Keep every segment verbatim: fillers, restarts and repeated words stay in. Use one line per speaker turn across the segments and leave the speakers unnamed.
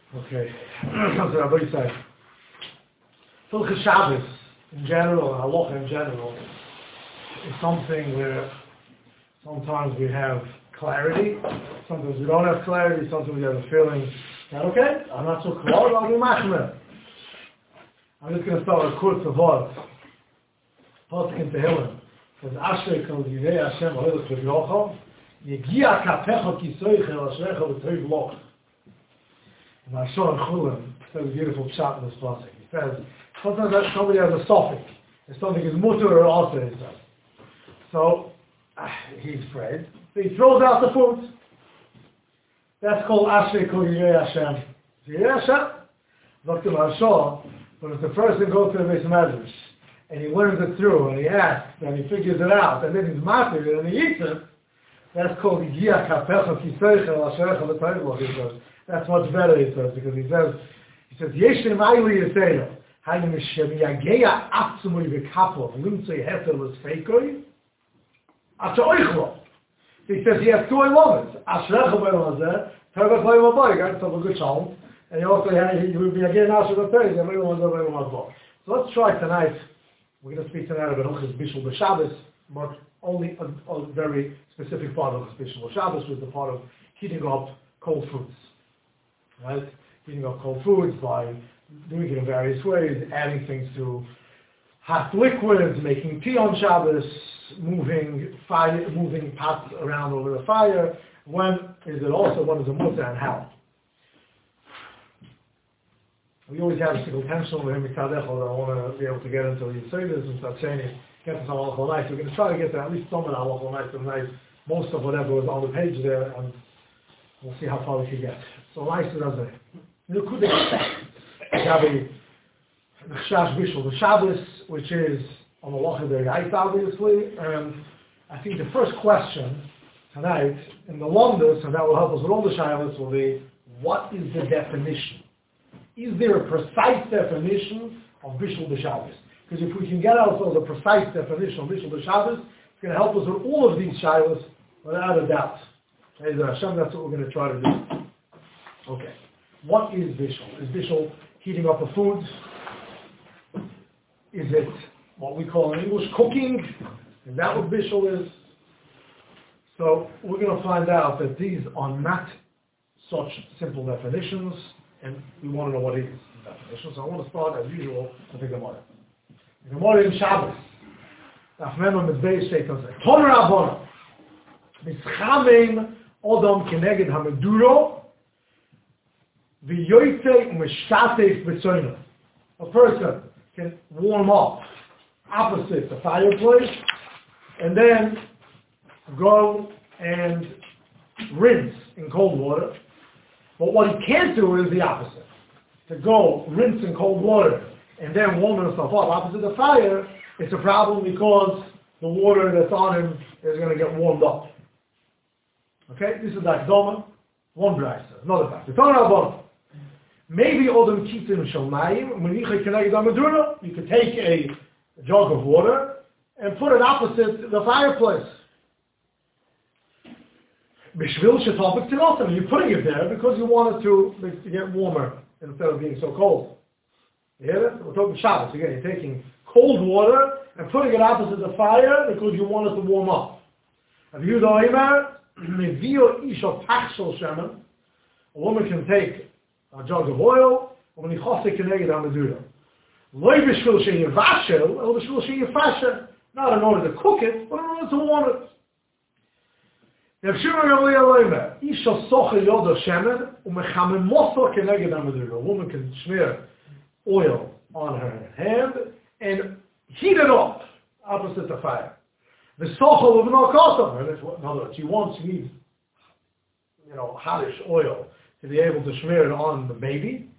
Okay. So Rabbi said, Hilchos Shabbos in general, and halacha in general, is something where sometimes we have clarity, sometimes we don't have clarity, sometimes we have a feeling that, okay, I'm not so clear, I'll be machmer. I'm just going to start with a kurz of what. Pasuk in Tehillim. It says, Ashrei kol yirei Hashem ha'ilach v'yochel, yegia kapecha kisoicha el ashrecha v'toiv loch. And I saw in Chulim, says a beautiful shot in this pasuk. He says, sometimes that somebody has a suffix. If something is mutter or also, he says. So, uh, he's afraid. So he throws out the food. That's called Ashrei kol yirei Hashem. Yirei Hashem? Doctor Marshall, but if the person goes to the Beis Medrash, and he learns it through, and he asks, and he figures it out, and then he's mastered it, and he eats it, that's called Yigia Kapecha Kiseicha Lasherecha L'Tayvloch, he says. That's much better, he says, because he says, he says, Yeshem Ayli Yisrael, Hayim Shem Yageya Atzumui V'Kapov, Limtzei Heter L'Sfeikoi, Asher Oichlo. He says he has two elements, Ashrecha B'Elam Hazeh, Tevech B'Elam Haba, he got himself a good shalom, and he also had, he would be again Asher L'Tayv, and B'Elam Hazeh, B'Elam Hazeh. So let's try tonight. We're going to speak tonight about Hilchos Bishul B'Shabbos, but only a, a very specific part of Hilchos Bishul B'Shabbos, was the part of heating up cold foods. Right? Heating up cold foods by doing it in various ways, adding things to hot liquids, making tea on Shabbos, moving fire, moving pots around over the fire. When is it also, when is a mutter and how? We always have a single tension with him, I want to be able to get into the Yisraelis and start saying it, get to some halachah nice. We're going to try to get to at least some of the halachah nice tonight, most of whatever was on the page there, and we'll see how far we can get. So nice is as a Nekudik, we have a Chash Bishul, the Shabbos, which is on the halacha deraisa, obviously, and I think the first question tonight in the longest, and that will help us with all the shilas, will be, what is the definition? Is there a precise definition of Bishul B'Shabbos? Because if we can get ourselves a precise definition of Bishul B'Shabbos, it's going to help us with all of these shilas without a doubt. Hashem, that's what we're going to try to do. Okay. What is Bishul? Is Bishul heating up a food? Is it what we call in English cooking? Is that what Bishul is? So we're going to find out that these are not such simple definitions, and we want to know what is the definition. So I want to start, as usual, with the Gemara. The Gemara in Shabbos. Daf Memon Mizbeis Sheitan says, Ton Rabbanon, Mischamein Odom Keneged Hameduro, V'yoyte U'meshtatef B'tzoyno. A person can warm up opposite the fireplace, and then go and rinse in cold water. But what he can't do is the opposite. To go rinse in cold water and then warm himself up opposite the fire, it's a problem because the water that's on him is going to get warmed up. Okay? This is like Doma, one brayser, another brayser. Maybe Odom Kitim Shalmayim, you could take a jug of water and put it opposite the fireplace. Bishvil Shetopik Tinotim, you're putting it there because you want it to, to get warmer instead of being so cold. You hear it? We're talking Shabbos. Again, you're taking cold water and putting it opposite the fire because you want it to warm up. A woman can take a jug of oil, not in order to cook it, but in order to warm it. A woman can smear oil on her hand and heat it up opposite the fire. The sochel of an in other words, she wants, she needs, you know, hottish oil to be able to smear it on the baby.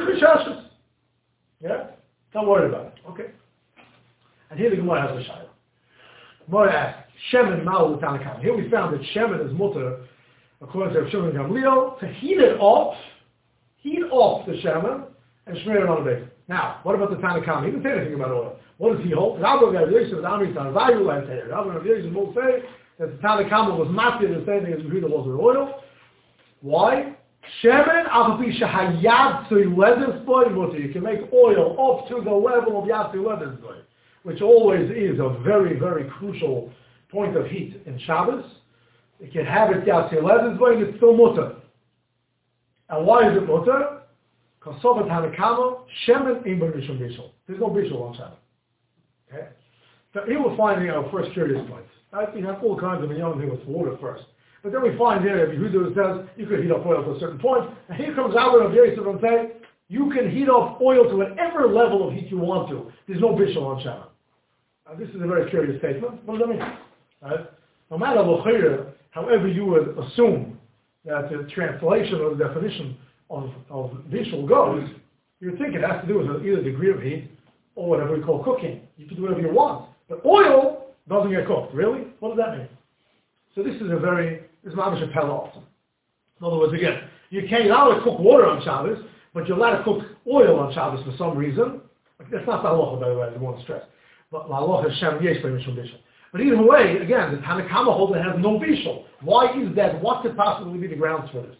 Yeah? Don't worry about it. Okay? And here the Gemara has a shayla. Gemara asks, Shemen Ma'u Tanakam. Here we found that Shemen is mutter, according to Shimon Gamliel, to heat it up, heat up the Shemen, and smear it on the baby. Now, what about the Tanakam? He didn't say anything about oil. What does he hold? Rabbi Rav Yosef Amri Tanavayu and Teir. Rabbi Rav Yosef will say that the Tanakam was matir the same thing as Yehuda was with oil. Why? Shemen Achapi Shehayad Tzui Ledes Boy Mutter. You can make oil up to the level of Yad Tzui Ledes Boy, which always is a very, very crucial point of heat in Shabbos. You can have it Yad Tzui Ledes Boy and it's still Mutter. And why is it Mutter? Because Sovet Hanakama, Shemen Ein Bar Mishum Bishul. There's no Bishul on Shabbos. Okay? So here we're finding our first curious point. Right? We have all kinds of young things with water first. But then we find here, Yehuda says, you could heat up oil to a certain point. And here comes Albert of Yosef and say, you can heat up oil to whatever level of heat you want to. There's no bishul on Shabbat. Uh, this is a very curious statement. What does that mean? Right? No matter l'chayr, however you would assume that the translation or the definition of, of bishul goes, you would think it has to do with either degree of heat or whatever we call cooking. You can do whatever you want. But oil doesn't get cooked. Really? What does that mean? So this is a very, this is mamish a pelot. In other words, again, you can't, you're not allowed to cook water on Shabbos, but you're allowed to cook oil on Shabbos for some reason. That's not the halacha, by the way, I want to stress. But the halacha is shem yesh b'mishum bishul. But either way, again, the Tanakama holds it has no bishul. Why is that? What could possibly be the grounds for this?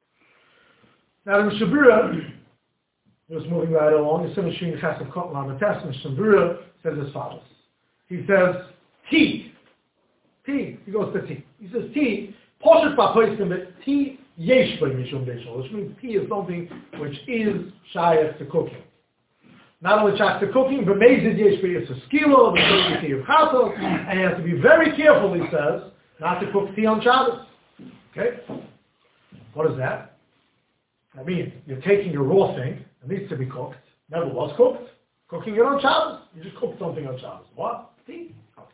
Now the Mishabura, just moving right along, the Simon Chassav Kot Lamates, Mishabura says as follows. He says, tea. Tea. He goes to tea. He says tea, Poshet Ba'Poiskim, but tea yesh b'mishum bishul, which means tea is something which is shayach to cooking. Not only shayach to cooking, but mezid yesh b'yis skilo, the tea of chatos, and you have to be very careful, he says, not to cook tea on Shabbos. Okay? What is that? I mean, you're taking a raw thing, it needs to be cooked, never was cooked, cooking it on Shabbos. You just cooked something on Shabbos. What? Tea.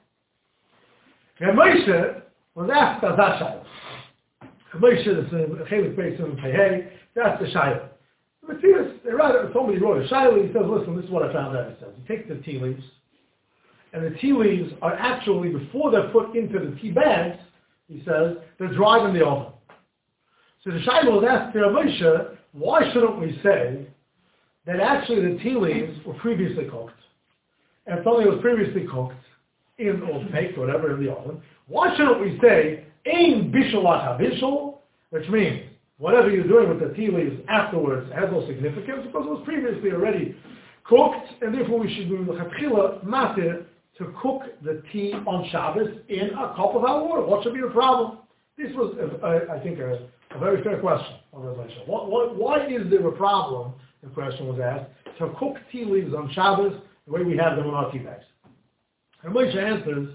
And Moshe was asked as that shayla. Moshe, the Chelik Beis in Pehei, that's the shayla. But rather, somebody wrote a shayla, he says, listen, this is what I found out. He says, you take the tea leaves, and the tea leaves are actually, before they're put into the tea bags, he says, they're dried in the oven. So the shayla was asked to Moshe, why shouldn't we say that actually the tea leaves were previously cooked, and something was previously cooked, in or baked, whatever, in the oven, why shouldn't we say, ein bishul lacha bishul, which means, whatever you're doing with the tea leaves afterwards has no significance, because it was previously already cooked, and therefore we should do the chatchila matir to cook the tea on Shabbos in a cup of hot water. What should be the problem? This was, uh, I think, a, a very fair question. What, what, why is there a problem, the question was asked, to cook tea leaves on Shabbos the way we have them in our tea bags? And Moshe answers,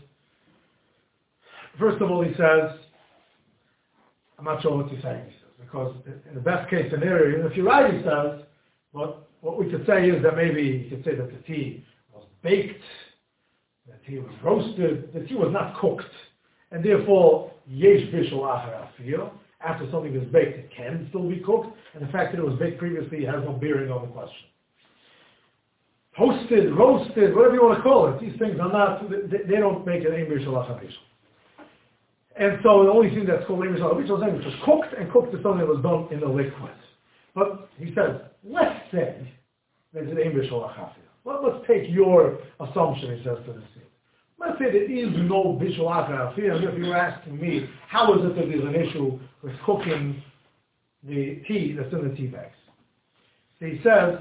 first of all, he says, I'm not sure what he's saying, he says, because in the best case scenario, even if you're right, he says, but what we could say is that maybe you could say that the tea was baked, the tea was roasted, the tea was not cooked, and therefore, yesh bishul achar afiyah, after something is baked, it can still be cooked, and the fact that it was baked previously has no bearing on the question. Toasted, roasted, whatever you want to call it. These things are not, they, they don't make it ein bishul lacha bishul. And so the only thing that's called ein bishul lacha bishul is something which was cooked, and cooked is something that was done in the liquid. But he says, let's say that it's ein bishul lacha bishul. Well, let's take your assumption, he says to the scene. Let's say there is no bishul lacha bishul, and if you're asking me, how is it that there's an issue with cooking the tea that's in the tea bags? So he says,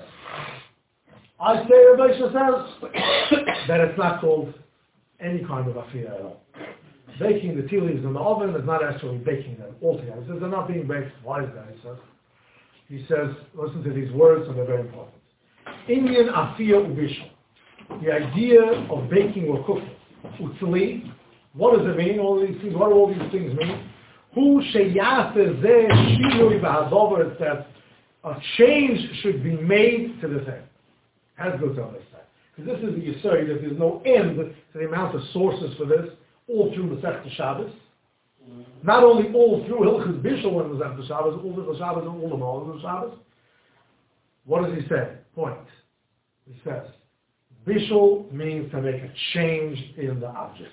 I say, Rabbi says, that it's not called any kind of afiyah at all. Baking the tea leaves in the oven is not actually baking them altogether. He says they're not being baked. Why is that? He says, he says, listen to these words, and they're very important. Indian afiyah ubishul. The idea of baking or cooking. Utzli. What does it mean? All these things. What do all these things mean? Hu sheyase zeh shinui b'hadover. It's that a change should be made to the thing. Has to go to understand. Because this is the Yisrael, that there's no end to the amount of sources for this, all through Masechta Shabbos. Mm-hmm. Not only all through Hilchos Bishul when Masechta Shabbos, all through the Shabbos and all the Mahalim of Shabbos. What does he say? Point. He says, Bishul means to make a change in the object.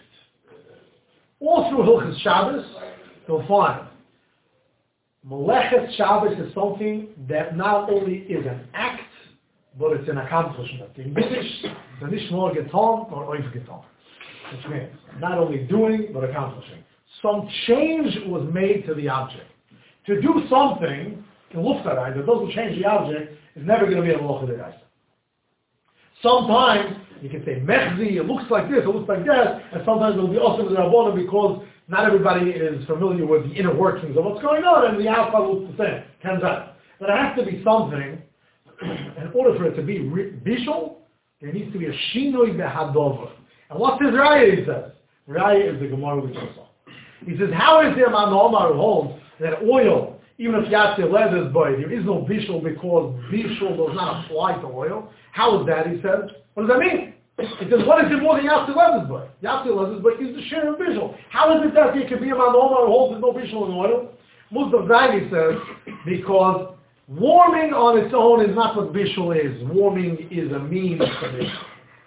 All through Hilchos Shabbos, you'll find Melechet Shabbos is something that not only is an act, but it's an accomplishment. In Yiddish, the nishmor getan or oif getan. Which means not only doing, but accomplishing. Some change was made to the object. To do something in Luftarai that doesn't change the object is never going to be a Malacha D'Oraisa. Sometimes you can say Mechzi, it looks like this, it looks like that, and sometimes it will be also the Rabbanim because not everybody is familiar with the inner workings of what's going on, and the outside looks the same. Turns out. But it has to be something, in order for it to be visual, there needs to be a Shinoi Behadover. And what's his Raya, he says? Raya is the Gemara we just saw. He says, how is there Man Omar who holds that oil, even if Yatsi leather is by, there is no bishul because bishul does not apply to oil? How is that, he says? What does that mean? He says, what is it more than Yatsi leather by? Yatsi leather by is the share of bishul. How is it that there can be a Man Omar who holds there's no bishul in oil? Muslim Zayni says, because warming on its own is not what bishul is. Warming is a means to bishul.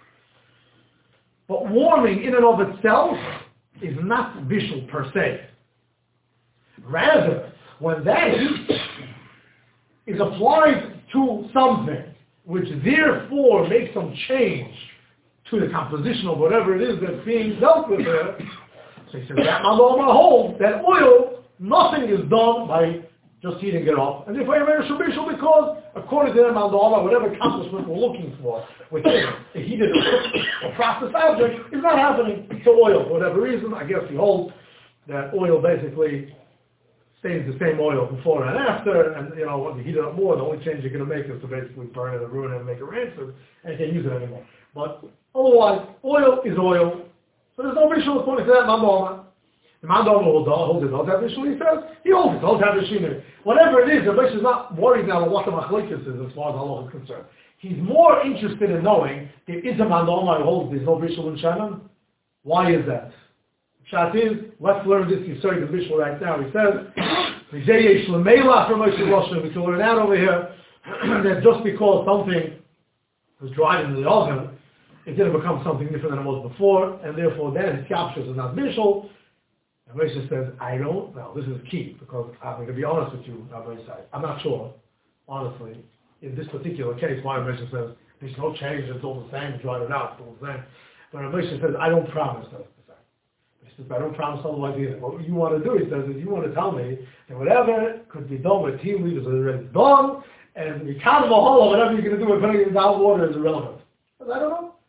But warming in and of itself is not bishul per se. Rather, when that heat is applied to something, which therefore makes some change to the composition of whatever it is that's being dealt with there, so he says that Maloma holds that oil, nothing is done by just heating it up. And therefore, you're very bishul because, according to the Maloma, whatever accomplishment we're looking for within a heated or processed object is not happening to oil. For whatever reason, I guess he holds that oil basically stays the same oil before and after, and you know, when you heat it up more, the only change you're going to make is to basically burn it and ruin it and make it rancid, and you can't use it anymore. But otherwise, oil is oil, so there's no visual according to that Mandoma. The Mandoma will hold it, does have visual, he says, he holds it, does have machinery. Whatever it is, the Rish is not worried now what the machlokes is as far as Allah is concerned. He's more interested in knowing there is a Mandoma who holds there's no visual in Shannon. Why is that? Shat is, let's learn this Yisrael the visual right now. He says, we can learn out over here that just because something was dried into the oven, it didn't become something different than it was before, and therefore then his captures is not visual. And Moshe says, I don't know. This is key, because I'm going to be honest with you, Rabbi Yisai. I'm not sure, honestly, in this particular case, why Moshe says, there's no change, it's all the same, dried it out, it's all the same. But Moshe says, I don't promise that. He says, I don't promise otherwise either. What you want to do, he says, is you want to tell me that whatever could be done with tea leaves is already done, and you count them a whole, whatever you're going to do with putting it in down water is irrelevant. He says, I don't know.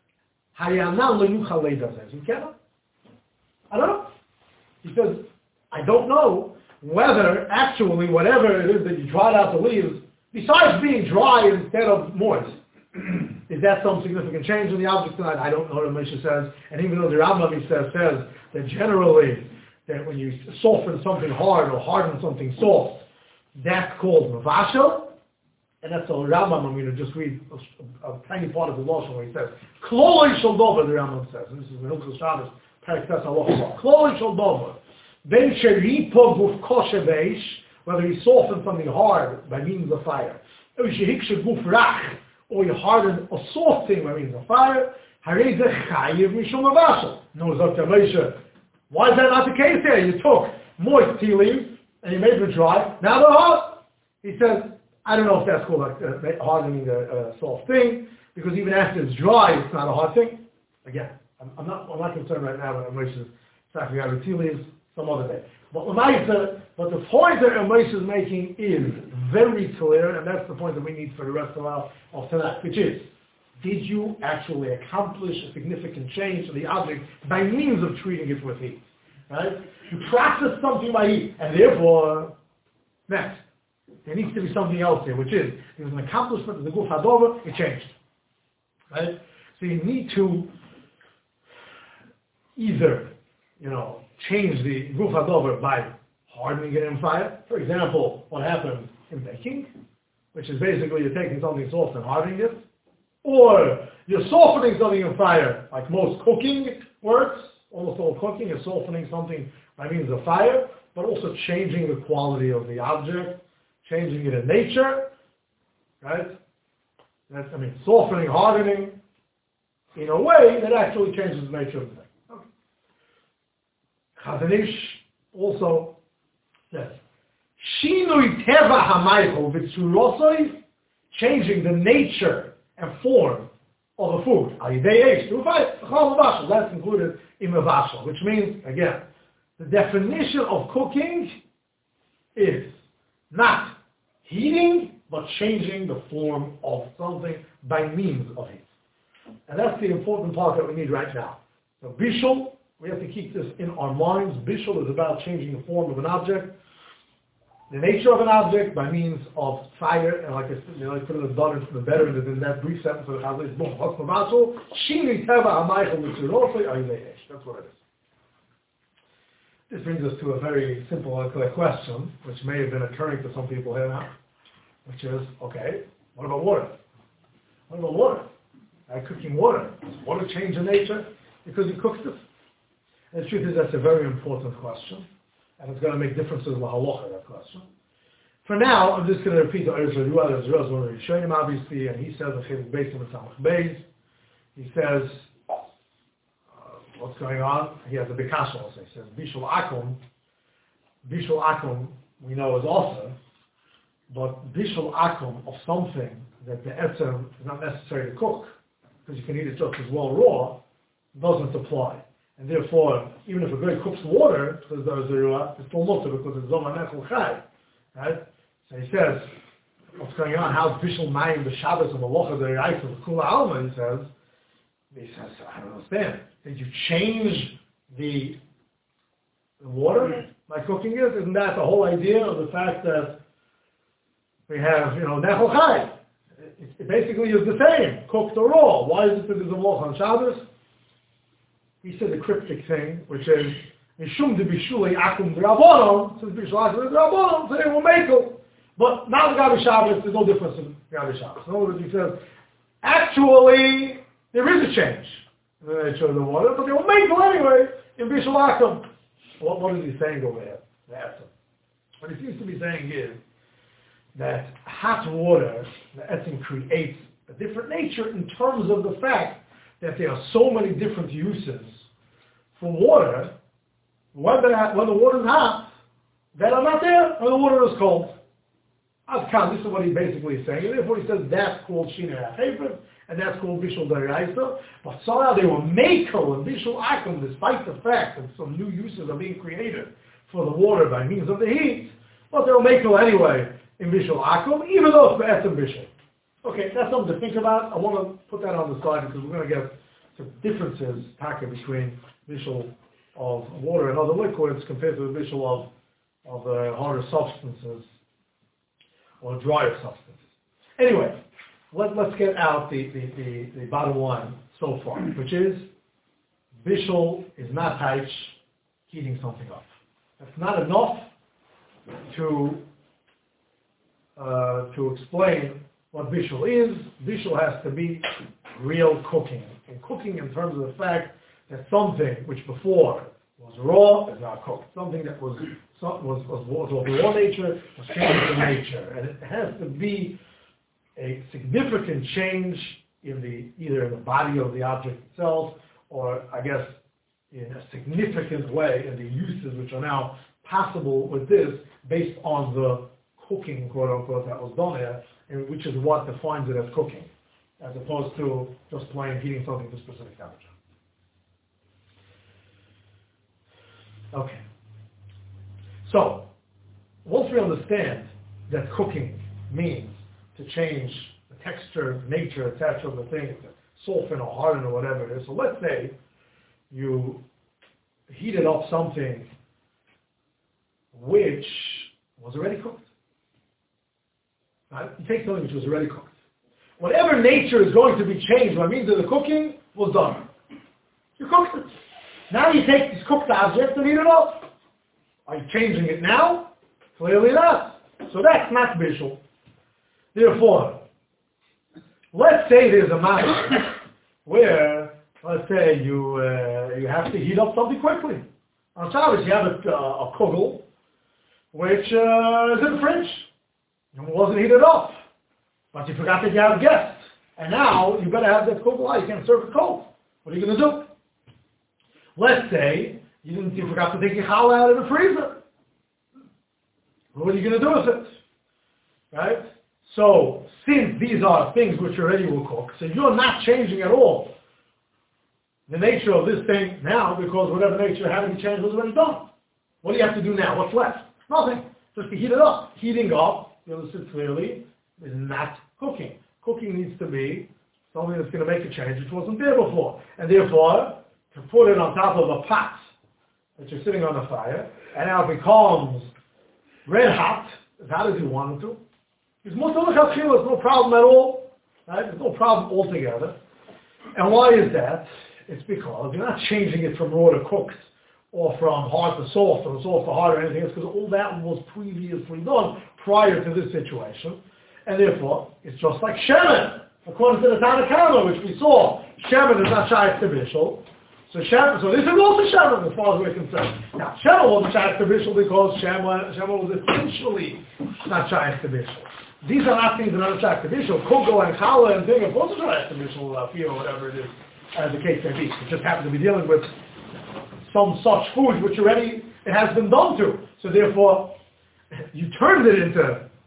You cannot. I don't know. He says, I don't know whether actually whatever it is that you dried out the leaves, besides being dry instead of moist, is that some significant change in the object tonight? I don't know what Moshe says. And even though the Rambam says, says that generally, that when you soften something hard or harden something soft, that's called mavashel. And that's the Rambam, I'm going to just read a, a, a tiny part of the Lashon where he says, Kloloi shel dover, the Rambam says. And this is the Hilchos Shabbos, Perek Tes Halacha. Kloloi shel dover. Ben sheripo guf kosher beish, whether he softened something hard by means of fire. Or shehikshe guf rach, or you harden a soft thing by means of fire. Harei zeh chayiv mishum mavashel. No, Doctor Moshe, why is that not the case here? You took moist tea leaves and you made them dry. Now they're hot. He says, I don't know if that's called like, uh, hardening a, a soft thing, because even after it's dry, it's not a hard thing. Again, I'm, I'm not I'm not concerned right now with Moshe's talking about the tea leaves some other day. But Lamaisa, but the point that Moshe is making is very clear, and that's the point that we need for the rest of our of tonight, which is, did you actually accomplish a significant change to the object by means of treating it with heat? Right? You process something by heat, and therefore, next, there needs to be something else here, which is, there was an accomplishment of the Guf Hadover, it changed. Right? So you need to either, you know, change the Guf Hadover by hardening it in fire. For example, what happens in baking, which is basically you're taking something soft and hardening it. Or you're softening something in fire, like most cooking works. Almost all cooking is softening something by means of fire, but also changing the quality of the object, changing it in nature, right? That's, I mean, softening, hardening, in a way that actually changes the nature of the thing. Okay. Chazon Ish also says, Shinui teva hamaychol v'tzurosoi, changing the nature and form of a food. That's included in mavashel, which means, again, the definition of cooking is not heating, but changing the form of something by means of heat. And that's the important part that we need right now. So bishul, we have to keep this in our minds. Bishul is about changing the form of an object, the nature of an object by means of fire, and like I said, you know, I put it done into the better in that brief sentence of the Chazal is boom. Shini teva hamaychel mitzurosei ayidei esh. That's what it is. This brings us to a very simple uh, question, which may have been occurring to some people here now, which is, okay, what about water? What about water? Uh, cooking water. Does water change in nature because you cooked it? And the truth is that's a very important question, and it's going to make differences in the halacha, that question. For now, I'm just going to repeat the Eretz Ruah. Eretz Ruah is one of the Rishonim, obviously, and he says, based on the Samach Beis, he says, what's going on? He has a bikash also. He says, Bishul Akum, Bishul Akum, we know is also, but Bishul Akum of something that the etzem is not necessary to cook, because you can eat it just as well raw, doesn't apply. And therefore, even if a guy cooks water, says the Zerua, it's still mutter because it's Zoma Nechel Chai. Right? So he says, what's going on? How's Bishul Mayim, the Shabbos, and the Locha, the Reis, of Kula Alma, he says, he says, I don't understand. Did you change the, the water by cooking it? Isn't that the whole idea of the fact that we have, you know, Nechel Chai? It, it basically is the same, cooked or raw. Why is it that there's a Locha on Shabbos? He said the cryptic thing, which is, Mishum de Bishulei Akum B'Rabbanon, since Bishul Akum B'Rabbanon, so they will make it. But now the Gabi Shabbos, there's no difference in Gabi Shabbos. In other words, he says, actually, there is a change in the nature of the water, but they will make it anyway in Bishul Akum. What, what is he saying over here? The answer. What he seems to be saying is that hot water, the etzem creates a different nature in terms of the fact that there are so many different uses for water, when the, when the water is hot, that are not there when the water is cold. Adkan, this is what he basically is saying. And therefore he says that's called Shina HaChefet, and that's called Bishul Daraisa. But somehow they were Mako and Bishul Akum, despite the fact that some new uses are being created for the water by means of the heat, but they were Mako anyway in Bishul Akum, even though it's Be'etzem Bishul. Okay, that's something to think about. I want to put that on the side because we're going to get some differences, taka, between bishul of water and other liquids compared to the bishul of, of uh, harder substances or drier substances. Anyway, let, let's get out the, the, the, the bottom line so far, which is bishul is not taich, heating something up. That's not enough to, uh, to explain what bishul is. Bishul has to be real cooking. And cooking in terms of the fact that something which before was raw is now cooked. Something that was was was, was of raw nature was changed to nature. And it has to be a significant change in the either in the body of the object itself, or I guess in a significant way in the uses which are now possible with this based on the cooking, quote unquote, that was done here, and which is what defines it as cooking, as opposed to just plain heating something to specific temperature. Okay. So, once we understand that cooking means to change the texture, nature, et cetera of the thing, to soften or harden or whatever it is. So let's say you heated up something which was already cooked. Right? You take something which was already cooked. Whatever nature is going to be changed by means of the cooking was done. You cooked it. Now you take this cooked object and heat it up. Are you changing it now? Clearly not. So that's not bishul. Therefore, let's say there's a matter where, let's say you uh, you have to heat up something quickly. On Shabbos you have a, uh, a kugel which uh, is in the fridge. It wasn't heated up. But you forgot that you have guests. And now you better have that kugel out. You can't serve it cold. What are you going to do? Let's say you didn't you forgot to take your challah out of the freezer. What are you going to do with it? Right? So, since these are things which already will cook, so you're not changing at all the nature of this thing now, because whatever nature had to be changed was already done. What do you have to do now? What's left? Nothing. Just to heat it up. Heating up you understood clearly, is not cooking. Cooking needs to be something that's going to make a change which wasn't there before. And therefore, to put it on top of a pot that you're sitting on the fire, and now it becomes red hot, as hot as you want it to, it's no problem at all. Right? There's no problem altogether. And why is that? It's because you're not changing it from raw to cooked, or from hard to soft, or soft to hard, or anything else, because all that was previously done prior to this situation. And therefore, it's just like shemen. According to the Tanna Kama, which we saw, shemen is not shayach to bishul. So shemen, so this is also shemen as far as we're concerned. Now, shemen wasn't shayach to bishul because shemen, shemen was essentially not shayach to bishul. These are not things that are not shayach to bishul. Kogo and challah and things are also shayach to bishul, uh, or whatever it is, as the case may be. It just happens to be dealing with some such food which already it has been done to. So therefore, you turned it into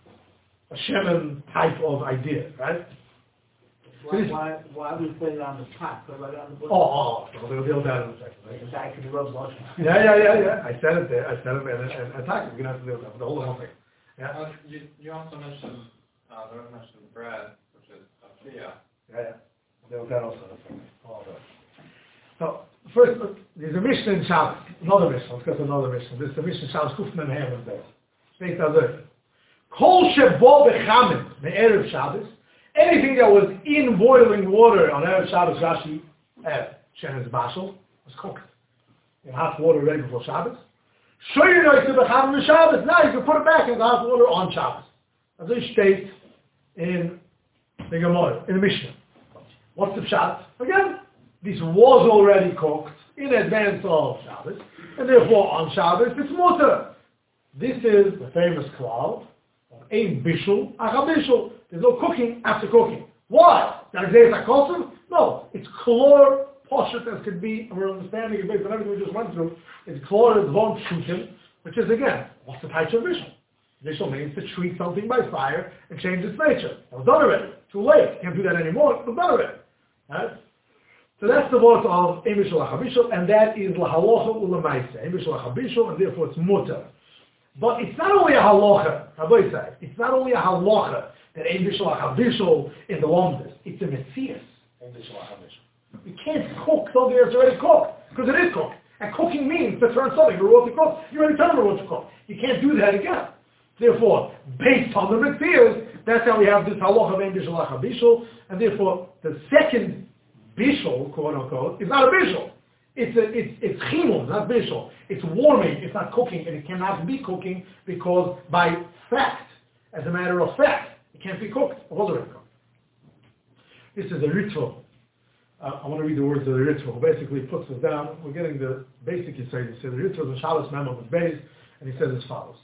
a shemen type of idea, right?
Why, why, why we put it on the pot? Put it right on the bottom?
Oh, oh, we'll deal with that in a second. Right?
The guy can rub lotion.
Yeah, yeah, yeah, yeah. I said it there. I said it, and, and, and attack it. We're going to have to deal with that. The whole whole thing. Yeah.
Uh, you, you also mentioned, uh, there was mentioned bread, which is tafiyah.
Yeah, yeah. We'll deal with that also in a second. All right. So, first, there's a Mishnah in Shabbos. Another Mishnah. Let's go to another Mishnah. This is the Mishnah in Shabbos, Kufman Ham and Beis. State as if. Kol shebo bechamin, me'erev Shabbos. Anything that was in boiling water on Erev Shabbos, Rashi, eh, Shemetz Bashal, was cooked in hot water ready before Shabbos. Shoyinoi to bechamin Shabbos. Now you can put it back in the hot water on Shabbos. As they state in the Gemara, in the Mishnah. What's the pshat? Again, this was already cooked in advance of Shabbos, and therefore on Shabbos it's mutter. This is the famous klal of ein bishul acha bishul. There's no cooking after cooking. Why? No, it's chlor poshut as could be, and we're understanding it based on everything we just went through. It's chlor is von shutim, which is again, what's the type of bishul? Bishul means to treat something by fire and change its nature. That was done already. Too late. Can't do that anymore. It was done already. Right? So that's the word of ein bishul acha bishul, and that is lahalocha ulamaisa. Ein bishul acha bishul, and therefore it's mutter. But it's not only a halacha, Rabbi said, it's not only a halacha that ein bishul acha bishul in the longest. It's a metzias, ein bishul acha bishul. You can't cook something that's already cooked, because it is cooked. And cooking means to turn something from raw to cook. You already turned it raw to cook. You can't do that again. Therefore, based on the metzias, that's how we have this halacha of ein bishul acha bishul, and therefore the second bishul, quote unquote, is not a bishul. It's a, it's it's chimum, not bishul. It's warming. It's not cooking, and it cannot be cooking because by fact, as a matter of fact, it can't be cooked. It was already cooked. This is a ritual. Uh, I want to read the words of the ritual. Basically, he puts us down. We're getting the basic insight. He says the ritual is a Shabbos memo with Beis, and he says as follows.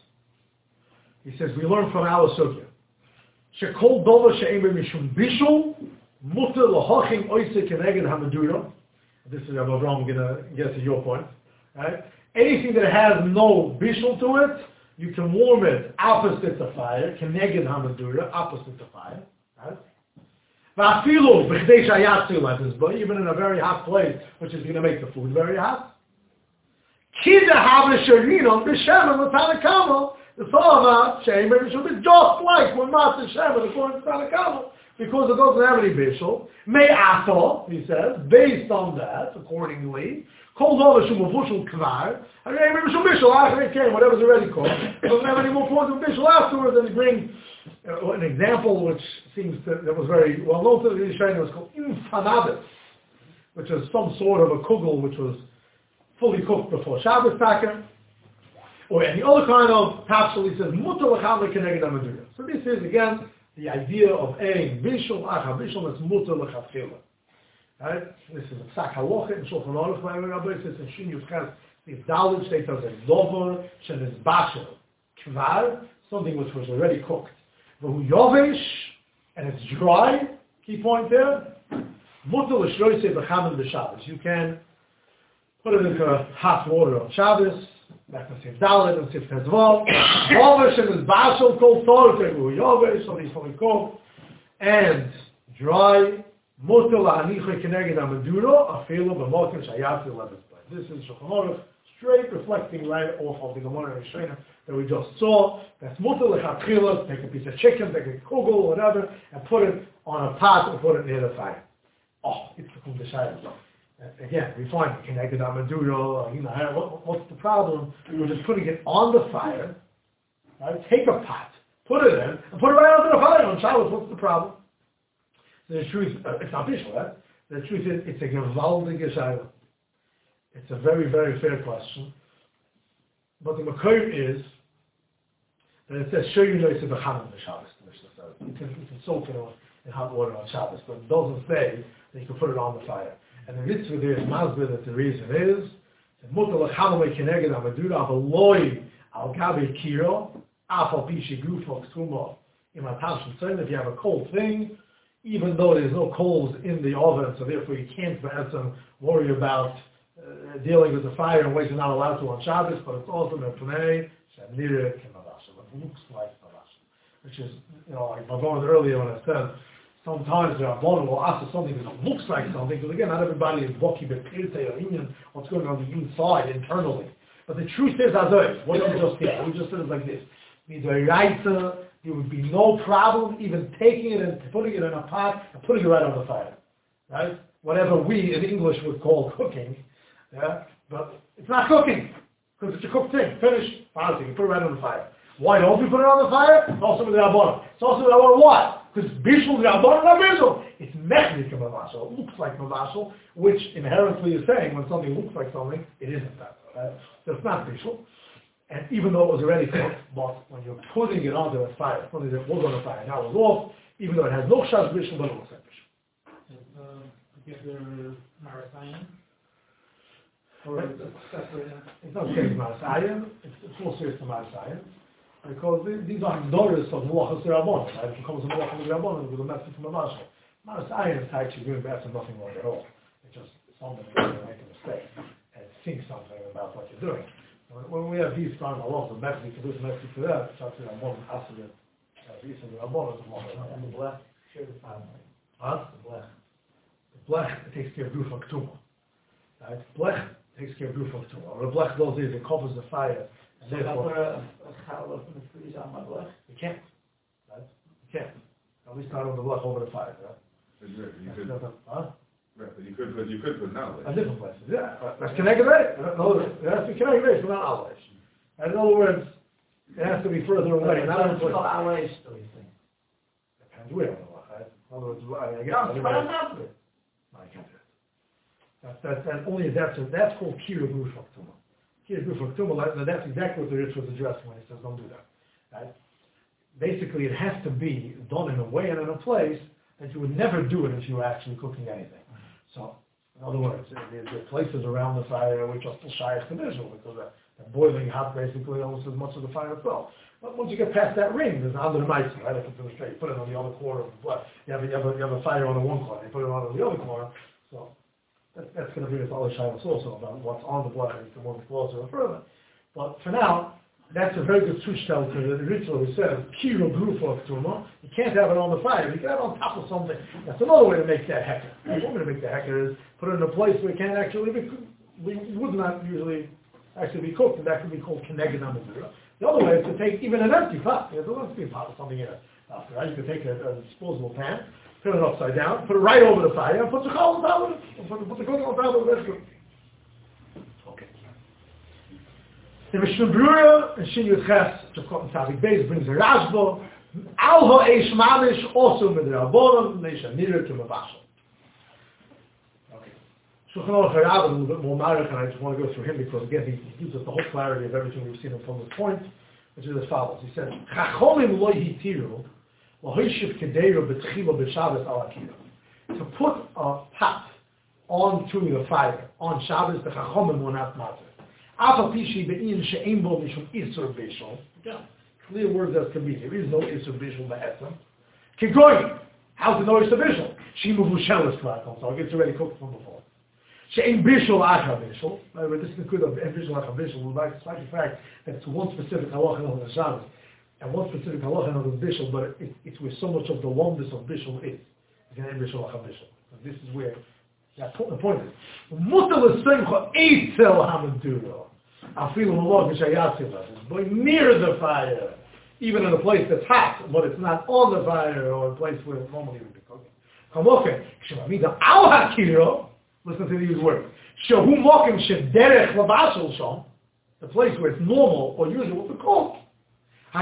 He says we learn from our sugya. Shekol dover she'em mishum bishul muter lahachim oise keneged hamadura. This is Rabbi Avraham going to get to your point. Right? Anything that has no bishul to it, you can warm it opposite the fire, keneged hamadura, opposite the fire. Right? Va'afilu b'chdei shayatzu like this, but even in a very hot place, which is going to make the food very hot. Kida hava sharinon b'shemen l'tana kama. The Torah she'em bishul is just like when matzah shemen according to Tana Kama. Because it doesn't have any bishul, me'ato, he says, based on that, accordingly, kol over shumavushul kvar, and then maybe shum bishul after it came, whatever's already cooked. It doesn't have any more points of bishul afterwards. And he brings uh, an example which seems to, that was very well known to the Yisraelim. It was called infanabis, which is some sort of a kugel which was fully cooked before Shabbos Taka, or any other kind of tapsul. He says mutar l'cham l'keneged hamadura. So this is again the idea of ein bishul acha bishul is mutar l'chatchila. Right? This is a psak halacha in Shulchan Aruch by Rabbi says in Shin Yudches the Dalit states as a dover shenis bashel kvar, something which was already cooked. V'hu yovesh, and it's dry. Key point there. Mutar l'shroise b'chamin b'Shabbos. You can put it into hot water on Shabbos. That's the same Dalit and Sif Tezval. Yovesh and his bashel called Torah. Yovesh, so he's fully cooked. And dry. Mutar la'anicha keneged hamadura afilo b'mokim shayatzu levis. This is Shulchan Aruch, straight reflecting right off of the Gemara Rishona that we just saw. That's mutter lechatchila, take a piece of chicken, take a kugel or whatever, and put it on a pot and put it near the fire. Oh, it's the Kumdashayim. Again, we find connected amaduro, you know, what, what's the problem? We're just putting it on the fire, right? Take a pot, put it in, and put it right onto the fire on Shabbos. What's the problem? The truth, uh, it's not visual, right? The truth is, it's a gewaldige Shaila. It's a very, very fair question. But the Makor is that it says, sure you know it's a B'chanan on Shabbos. You can, you can soak it in hot water on Shabbos, but it doesn't say that you can put it on the fire. And the mitzvah there is masbir that the reason is mutar lechamamei keneged amadura avloi al gabe kiro afal pishi gufo ktuma imatam shemtzayim. If you have a cold thing, even though there's no coals in the oven, so therefore you can't worry about uh, dealing with the fire in ways you're not allowed to on Shabbos, but it's also mepnei shenira kemavasha. It looks like mavasha, which is, you know, like I going earlier when I said. Sometimes the Rabbanon will ask something that looks like something, because again, not everybody is boki bepirte or inyan, what's going on the inside, internally. But the truth is, Azoy, what did we just hear? We just said it like this. Midoraita, there would be no problem even taking it and putting it in a pot and putting it right on the fire. Right? Whatever we in English would call cooking. Yeah? But it's not cooking, because it's a cooked thing. Finished, fine, you can put it right on the fire. Why don't we put it on the fire? It's also with the Rabbanon. It's also with the Rabbanon what? Because Bishul the Rabbanon not Bishul. It's Mechnik of Mavashal. It looks like Mavashal, which inherently is saying when something looks like something, it isn't that. Right? So it's not Bishul. And even though it was already cooked, but when you're putting it onto a fire, something that was on the fire, now it's off, even though it has no Shas Bishul, but it looks like Bishul.
Is uh, the Marasayan? Or is it separate?
It's not the same as Marasayan. It's, it's more serious than Marasayan. Because these are Doris of Malachas Rabbanon. Right? If it comes to Malachas Rabbanon, with a message from Mavashal. Marasayan is actually doing best and nothing wrong at all. It's just somebody going to make a mistake and think something about what you're doing. When, when we have these kind of laws, the message for this, message for that, it's actually Rabbanon, Asad, these are the Rabbanon,
And the black, sure the family.
Huh?
The black.
The blech takes care of Gufa Ktuma. Right? Blech takes care of Gufa Ktuma. What a blech does is it covers the fire.
So if I put a, a challah from the freezer on my black?
You can't. Right? You can't. At least not on the blech over the fire. Right?
But you, you could,
That's, huh?
right, but you could put, you could put knowledge.
At different places, yeah. That's connected right? That's the connected right, but not knowledge. And in other words, it has to be further away. Not on the place.
Hours, do you think?
Depends where on the blech, right? In other words, I guess.
No, it's right on top of it.
No, I can't do it. That's, that's, that only that's, that's called Kira Gufa Ktuma. Kira Gufa Ktuma, that's exactly what the Ritz was addressing when he says don't do that. Right? Basically, it has to be done in a way and in a place that you would never do it if you were actually cooking anything. So, in other words, there are places around the fire which are still shy of condition because they're, they're boiling hot basically almost as much as the fire itself. But once you get past that ring, there's under the mice, right? If it's in the straight, you put it on the other corner of the blood. You have, a, you, have a, you have a fire on the one corner, you put it on the other corner. So, that, that's going to be with all the shyness also about what's on the blood and you can move it closer and further. But for now, that's a very good zushtel to the ritual who says, kiro grufa ktuma. You can't have it on the fire. You can have it on top of something. That's another way to make that hecker. One way to make the hecker is put it in a place where it can't actually be, we would not usually actually be cooked, and that could be called keneged amazura. The other way is to take even an empty pot. There doesn't have to be a pot with something in it. After, right? You can take a, a disposable pan, turn it upside down, put it right over the fire, and put the chal on top of it. Put, put the cooking on top of it. Okay. The Mishnah Brura and Shin Yud Ches, Chakot and Tavik Beis, brings a Rashba. Al ha'esh mamish also with the Rabbanon, Neisha Nira to Mavashal. Okay. Shulchan Aruch HaRav is a little bit more marich, and I just want to go through him because again he gives us the whole clarity of everything we've seen from this point, which is as follows. He says, Chachomim lo hitiru, l'hoishiv kedeiru b'tchilo b'Shabbos al akira. To put a pot onto the fire on Shabbos, the Chachomim will not matter. Afal pishi be'in she'ein bo mishum isur b'ishol. Clear words as can be. There is no isur b'ishol ba'etzem. Kigoyin. How's the no isur b'ishol? Shimu v'shelis kvakom. So it's already cooked from before. She'ein b'ishol achar b'ishol. This is the good of en b'ishol achar b'ishol. We like despite the fact that it's one specific halacha on the Shabbos and one specific halacha on the b'ishol, but it, it's where so much of the oneness of b'ishol is. It's en b'ishol achar b'ishol. This is where that's the point is. Mutal l'simcha eitzel hamaduro. I feel going near the fire, even in a place that's hot, but it's not on the fire or a place where it normally would be cooking. Come okay. Listen to these words. The place where it's normal or usual to cook. So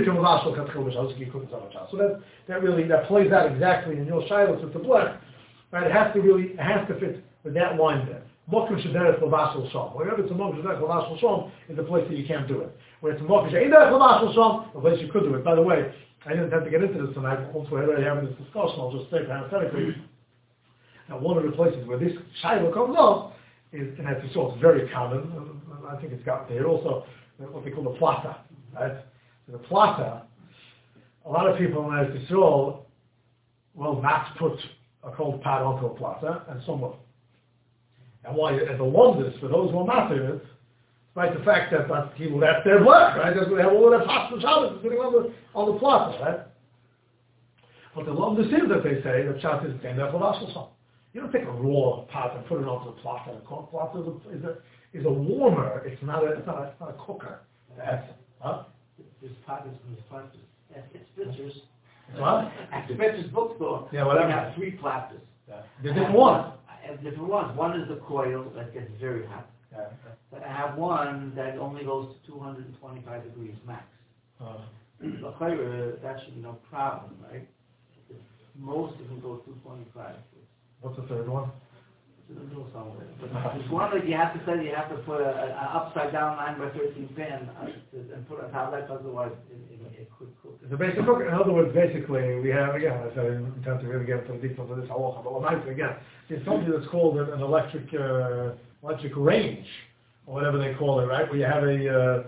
that, that really, that plays out exactly in your shilos with the blood. Right? It has to really, it has to fit with that line there. Wherever it's a mokum shederech lavashel shom is the place that you can't do it. Where it's a mokum shederech lavashel shom, the place you could do it. By the way, I didn't have to get into this tonight. Also, we're already having this discussion. I'll just say parenthetically. Now, one of the places where this shiloh comes up is, and as you saw, it's very common. I think it's got there also what they call the plata, right? So the plata, a lot of people in Eretz Yisrael will not put a cold pot onto a plata, and some will. And why? And the longest for those who are not in it, right? The fact that that's, that's their work, right? That's what they have all of their pots and Shabbos sitting on the on the plata, right? But the longest is that they say that Shabbos is stand up for Lashon. You don't take a raw pot and put it onto the plata. The plata is a is a warmer. It's not a it's not a, it's not a cooker. That's huh?
This pot is from the platters. It's Spitzer's.
What?
At Spitzer's bookstore.
Yeah, whatever.
We have three platters.
Yeah. The different ones.
I have different ones. One is the coil that gets very hot.
Yeah.
But I have one that only goes to two hundred twenty-five degrees max.
Uh,
That should be no problem, right? Most of them go to two twenty-five.
what's the third one?
It's in the middle somewhere. But there's one that you have to say you have to put an upside down nine by thirteen pan uh, to, and put a tablet, otherwise it, it, it could cook.
The basic cooker. In other words, basically, we have, again, I said I didn't intend to really get into the details of this halacha, but nice again, there's something that's called an, an electric uh, electric range, or whatever they call it, right? Where you have a uh,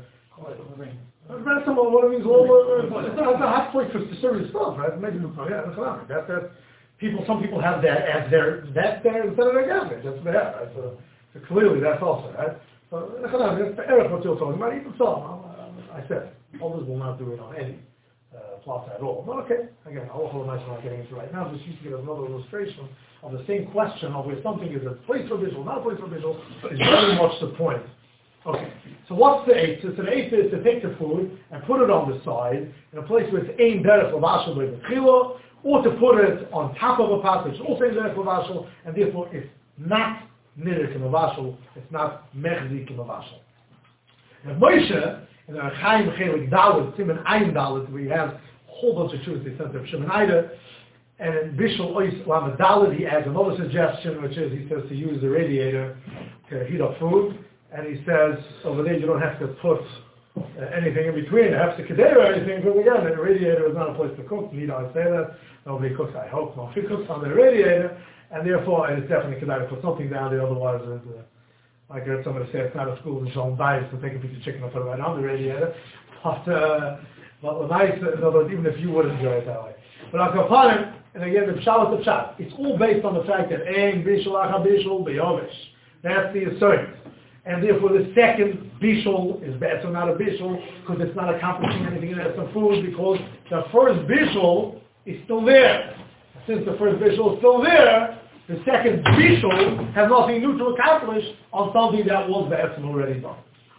That's some one of these little, uh, it's not a hot plate for serious stuff, right? Maybe, yeah, that, that, people, some people have that as their, that there instead of their gas. That's what they have, right? So, so clearly that's also, right? So, that's the Erev what you're talking about, even so, I said, others will not do it on any uh, plots at all. But okay, again, I'll hold a nice one I'm getting into right now, just used to give another illustration of the same question of where something is a place for visual, not a place for visual, is very much the point. Okay, so what's the eighth? So the eighth is to take the food and put it on the side in a place where it's ein derech lavashel by the chila, or to put it on top of a pot which is also ein derech lavashel, and therefore it's not nidrik in lavashel, it's not mechzik in lavashel. Now Moshe, in the Chaim Chelik Dalet, Siman Ayin Dalet, we have a whole bunch of truths they sent of Shimon Aida, and in Bishul Ois Lamed Dalet he adds another suggestion, which is he says to use the radiator to heat up food. And he says, over there you don't have to put uh, anything in between, have to kedera or anything, because again, the radiator is not a place to cook. Need I say that? Nobody cooks, I hope. Nobody cooks on the radiator, and therefore it's definitely kedera to put something down there, otherwise, uh, like I heard somebody say, it's not a school in Shalom Bayis to take a piece of chicken and put it right on the radiator. But, uh, but nice, in other words, even if you would enjoy it that way. But I'll go upon it, and again, the pshat is the pshat. It's all based on the fact that ein bishul acha bishul beyovish. That's the assertion. And therefore the second bishul is better not a bishul because it's not accomplishing anything in some food, because the first bishul is still there. Since the first bishul is still there, the second bishul has nothing new to accomplish on something that was better already done.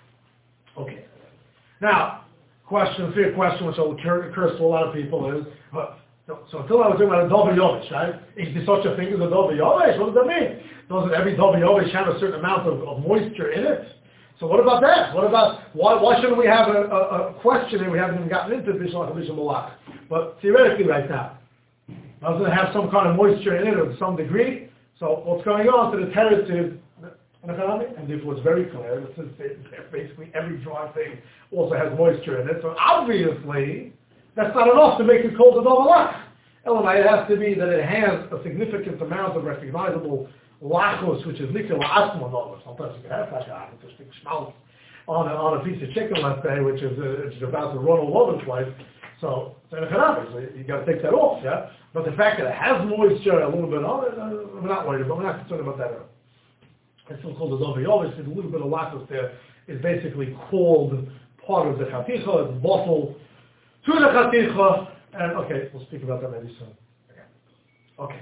Okay. Now, question, fair question, which will occur, occurs to a lot of people is, uh, so, so until I was talking about a Dova Yovish, right? Is there such a thing as a Dova Yovish? What does that mean? Doesn't every Dova Yovish have a certain amount of, of moisture in it? So what about that? What about, why, why shouldn't we have a, a, a question, and we haven't even gotten into Bishul HaKadosh Malach? But theoretically right now, doesn't it have some kind of moisture in it of some degree? So what's going on to the terrace is, and therefore it's very clear, since basically every dry thing also has moisture in it, so obviously, that's not enough to make it called a Dova Lach. It has to be that it has a significant amount of recognizable lachos, which is nikkel asma. Sometimes you can have like a interesting schmaltz on a, on a piece of chicken, let's say, which is, uh, which is about to run all over the place. So, so you got to take that off, yeah? But the fact that it has moisture a little bit on it, uh, we're not worried about, we're not concerned about that at all. It's still called the Dova Yovish. There's a little bit of lachos there is basically called part of the chaticha, it's bottle to the chaticha, and okay, we'll speak about that maybe soon. Okay. Okay.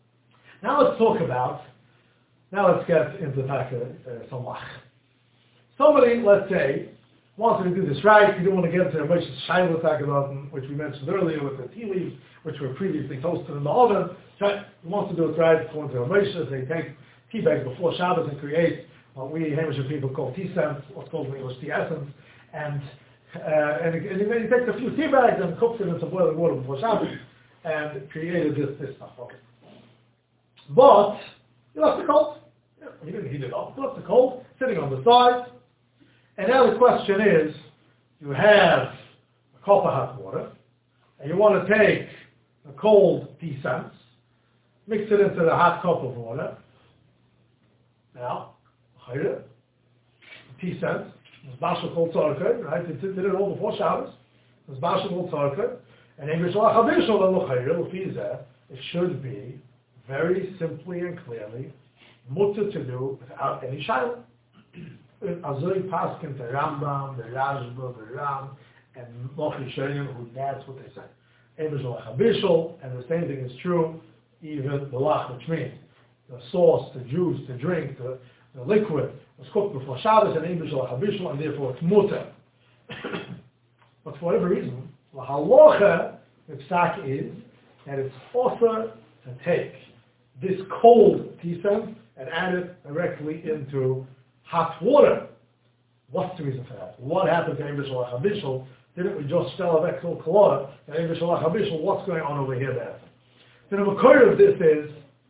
Now let's talk about, now let's get into the uh, some lach. somebody, let's say, wanted to do this right, he didn't want to get into the Moshe's Shiloh Takadon, which we mentioned earlier with the tea leaves, which were previously toasted in the oven. So he wants to do it right according to the Moshe. They take tea bags before Shabbos and create what we Hamish people call tea scents, what's called in English tea essence, and uh, and, he, and he, he takes a few tea bags and cooks it in some boiling water before Shabbos, and created this this stuff. Okay, but he left the cold. He didn't heat it up. He left the cold sitting on the side. And now the question is, you have a cup of hot water, and you want to take a cold tea scents, mix it into the hot cup of water. Now, chayre, tea scents, Bashal called Tzarka, right? They did it all before Shabbos. It's Bashal called Tzarka, and English Lachabishal and L'chayre, L'fizeh, it should be very simply and clearly mutter to do without any shiloh. Azoi Paskin, the Rambam, the Rashba, the Ram, and Mochi Shonim, who that's what they say. English Lachabishal, and the same thing is true, even the Lach, which means the sauce, the juice, the drink, the, the liquid was cooked before Shabbos and English Lachabishal, and therefore it's mutter. But for whatever reason, the halacha, the psak is that it's also to take this cold tea scent and add it directly into hot water. What's the reason for that? What happened to English Lachabishal? Didn't we just spell of Exel Kalor and English Lachabishal? What's going on over here there? Then the makor of this is,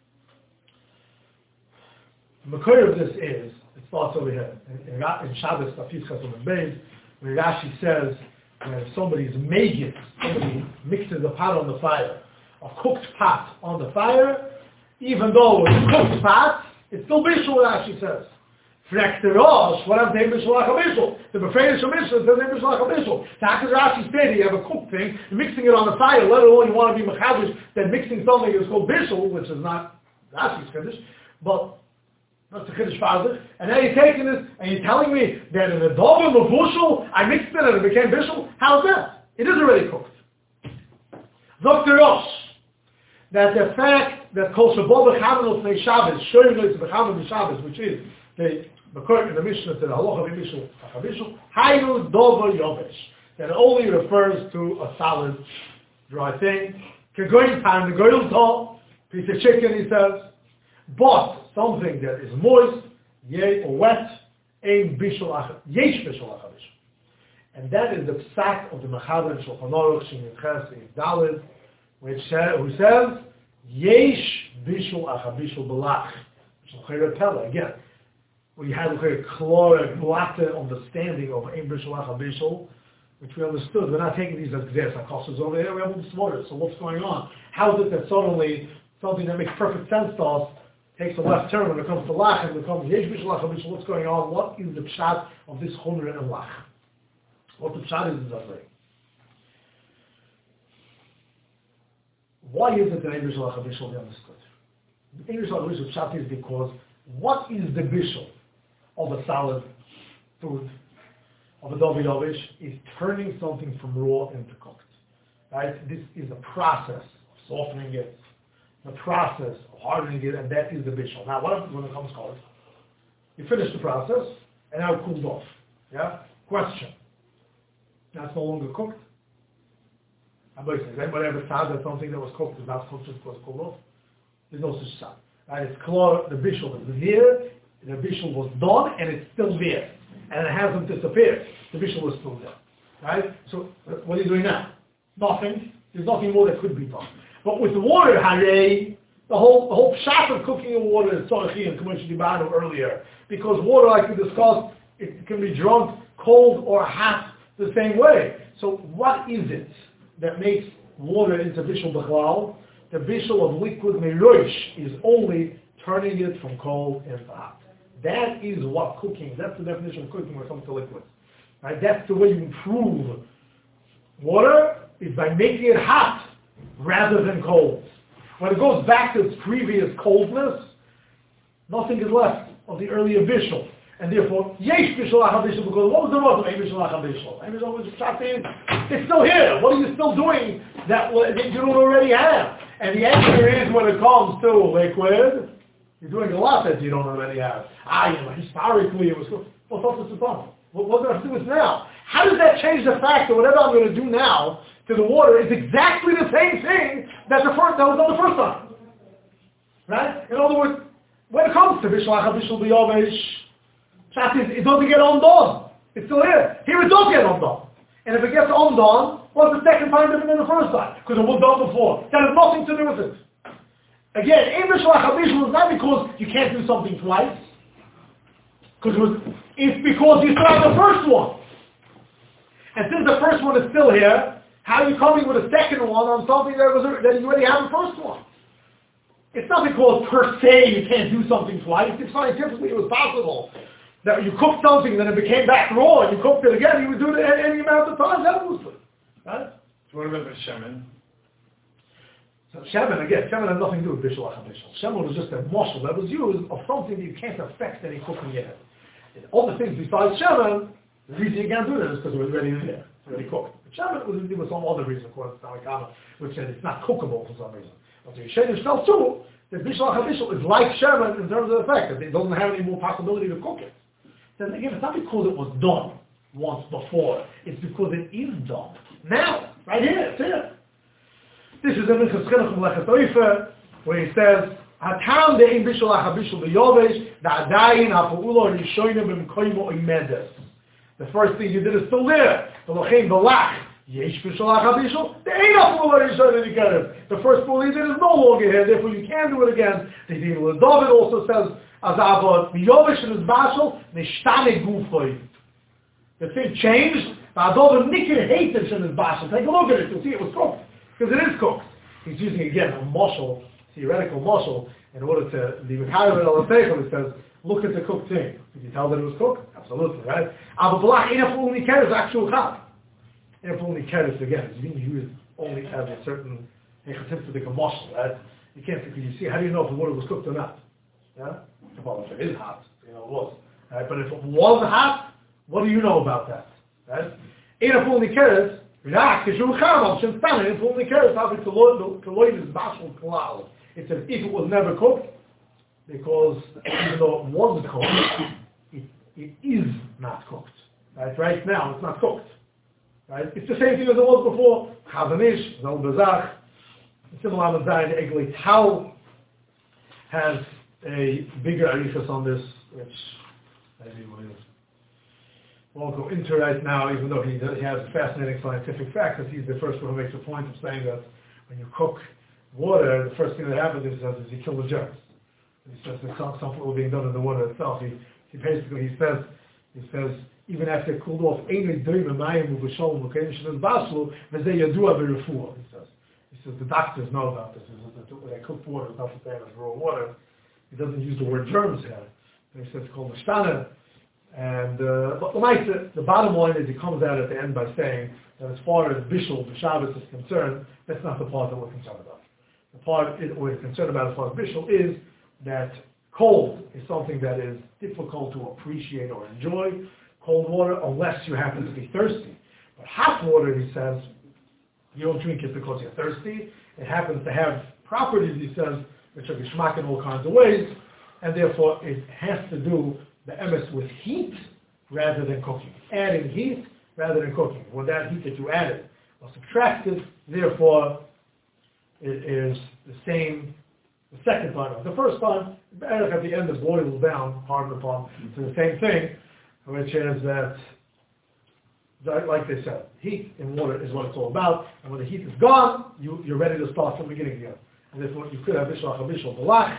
the makor of this is, it starts over here. In, in, in Shabbos, Tafis Chasam and Beis, where Rashi says, when somebody's magid, somebody mixes a pot on the fire, a cooked pot on the fire, even though it's a cooked pot, it's still bishul, Rashi says. Frek the Rosh, what happens to English Lachabishal? The Befreidish Mishnah says English Lachabishal. So how can Rashi say you have a cooked thing, mixing it on the fire, let alone you want to be Mechavish, then mixing something is called bishul, which is not Rashi's Kiddush, but that's the Kiddush Father. And now you're taking this, and you're telling me that in the Dover Mavushal, I mixed it and it became bishul? How's that? It is already cooked. Doctor Rosh, that the fact that Kol Shabbat B'chamanot Nei Shabbos, showing us B'chamanot Shabbos, which is the Makor in the Mishnah to the Halacha B'Mishul Achabishul, Hayu Dover Yovesh, that only refers to a solid, dry thing. Kegoyin Pan, the Goyim Tov, piece of chicken, he says, but something that is moist, yea, or wet, Ein Bishul Achabishul, Yesh Bishul Achabishul. And that is the psak of the Mechaber in Shulchan Aruch, Shin Yitches, Daled, which says, who says, Yesh Bishul Achabishul Balach, Shulchan Pella, again, we had a very clear, black understanding of Ein Bishul Achabishul, which we understood. We're not taking these as gzeiras hakosas over here, we have them smarter. So what's going on? How is it that suddenly something that makes perfect sense to us takes a left turn when it comes to lach and becomes Yesh Bishul Achabishul? What's going on? What is the pshat of this chumra and lach? What the pshat is is that way. Why is it that Ein Bishul Achabishul be understood? Ein Bishul Achabishul pshat is because what is the bishul of a solid food, of a dovi yovish, is turning something from raw into cooked. Right? This is the process of softening it, the process of hardening it, and that is the bishul. Now, what happens when it comes cold? You finish the process, and now it cools off. Yeah? Question. Now it's no longer cooked. Has anybody ever said that something that was cooked is not cooked just because it cooled off? There's no such thing. Right? It's clear the bishul is there, the bishul was done, and it's still there. And it hasn't disappeared. The bishul is still there. Right? So, what are you doing now? Nothing. There's nothing more that could be done. But with the water, hare, the whole the whole shot of cooking in water is tzarachi and k'mosh dibanu earlier. Because water, like we discussed, it can be drunk cold or hot the same way. So what is it that makes water into bishul b'chlal? The bishul of liquid merosh is only turning it from cold into hot. That is what cooking, that's the definition of cooking when it comes to liquids. Right? That's the way you improve water, is by making it hot rather than cold. When it goes back to its previous coldness, nothing is left of the earlier bishul. And therefore, yesh bishul achabishul, because what was the role of ein bishul achabishul? Ein bishul was saying, it's still here. What are you still doing that, that you don't already have? And the answer is, when it comes to liquid, you're doing a lot that you don't already have. Ah, you know, historically it was good. What's up with the bottom? What, what do I have to do with now? How does that change the fact that whatever I'm going to do now to the water is exactly the same thing that the first that was done the first time? Right? In other words, when it comes to Bishlach HaBishul B'Yovesh, it doesn't get undone. It's still here. Here it does get undone. And if it gets undone, what's the second time different than the first time? Because it was done before. That has nothing to do with it. Again, in Bishlach HaBishul is not because you can't do something twice. Because it was, it's because you still have the first one. And since the first one is still here, how are you coming with a second one on something that was that you already have the first one? It's not because per se you can't do something twice. It's scientifically it was possible that you cooked something, then it became back raw, and you cooked it again. You would do it at any amount of time. That was good, right?
So what about the shemen?
So shemen again, shemen has nothing to do with Bishlach HaBishul. Shemen was just a muscle that was used of something that you can't affect any cooking yet. And all the things besides shemen, the reason you can't do that is because it was already in there, it's already cooked. But shemen was there was some other reason, according to Talikama, which said it's not cookable for some reason. But the Yeshayim felt too that Bishlach HaBishul is like shemen in terms of the fact that it doesn't have any more possibility to cook it. Then again, it's not because it was done once before. It's because it is done now, right here. It's here. This is in Minchas Chinuch Melechet Oifer, where he says, "Hatam de'im Bishlach HaBishul B'Yovesh da'adayin ha'pa'ulo rishonim b'mkoymo imedes." The first thing you did is still there. V'lochem v'lach yesh Bishlach HaBishul de'ein ha'pa'ulo rishonim b'mkoymo. The first pull you did is no longer here. Therefore, you can do it again. The deal with David also says, "Azavot B'Yovesh and his bashel nishtane gufoy." The thing changed. V'adov nikir hated in his bashel. Take a look at it. You'll see it was cooked. Because it is cooked. He's using, again, a muscle, theoretical muscle, in order to leave it higher than al He says, look at the cooked thing. Did you tell that it was cooked? Absolutely, right? Abu Balach, inaf only keres, actual chab. Inaf only keres, again, is being used only as a certain, a muscle, right? You can't, because you see, how do you know if the water was cooked or not? Yeah? Well, if it is hot, you know it was. Right? But if it was hot, what do you know about that? Right? Inaf only keres, it says, if it was never cooked, because even though it was cooked, it, it is not cooked. Right? Right now, it's not cooked. Right? It's the same thing as it was before. Chazanish, Zal Bezach, similar to Zayin Eglei Tal has a bigger arichas on this, which maybe we'll won't go into right now, even though he, he has a fascinating scientific fact, because he's the first one who makes a point of saying that when you cook water, the first thing that happens is, is you kill the germs. He says there's some, something will be done in the water itself. He, he basically he says he says even after it cooled off, he says he says the doctors know about this. He says when they cook water, it's not the same as raw water. He doesn't use the word germs here. He says it's called mashtana. And uh, but the, the bottom line is he comes out at the end by saying that as far as Bishul, the Shabbos is concerned, that's not the part that we're concerned about. The part is, we're concerned about as far as Bishul is that cold is something that is difficult to appreciate or enjoy. Cold water, unless you happen to be thirsty. But hot water, he says, you don't drink it because you're thirsty. It happens to have properties, he says, which are geschmack in all kinds of ways, and therefore it has to do the emes with heat rather than cooking. Adding heat rather than cooking. When that heat that you added was subtracted, therefore it is the same the second time. The first time, at the end it boils down, pardon the pun, to the same thing, which is that, like they said, heat in water is what it's all about, and when the heat is gone, you, you're ready to start from the beginning again. And therefore you could have Bishlach HaBishul Balach.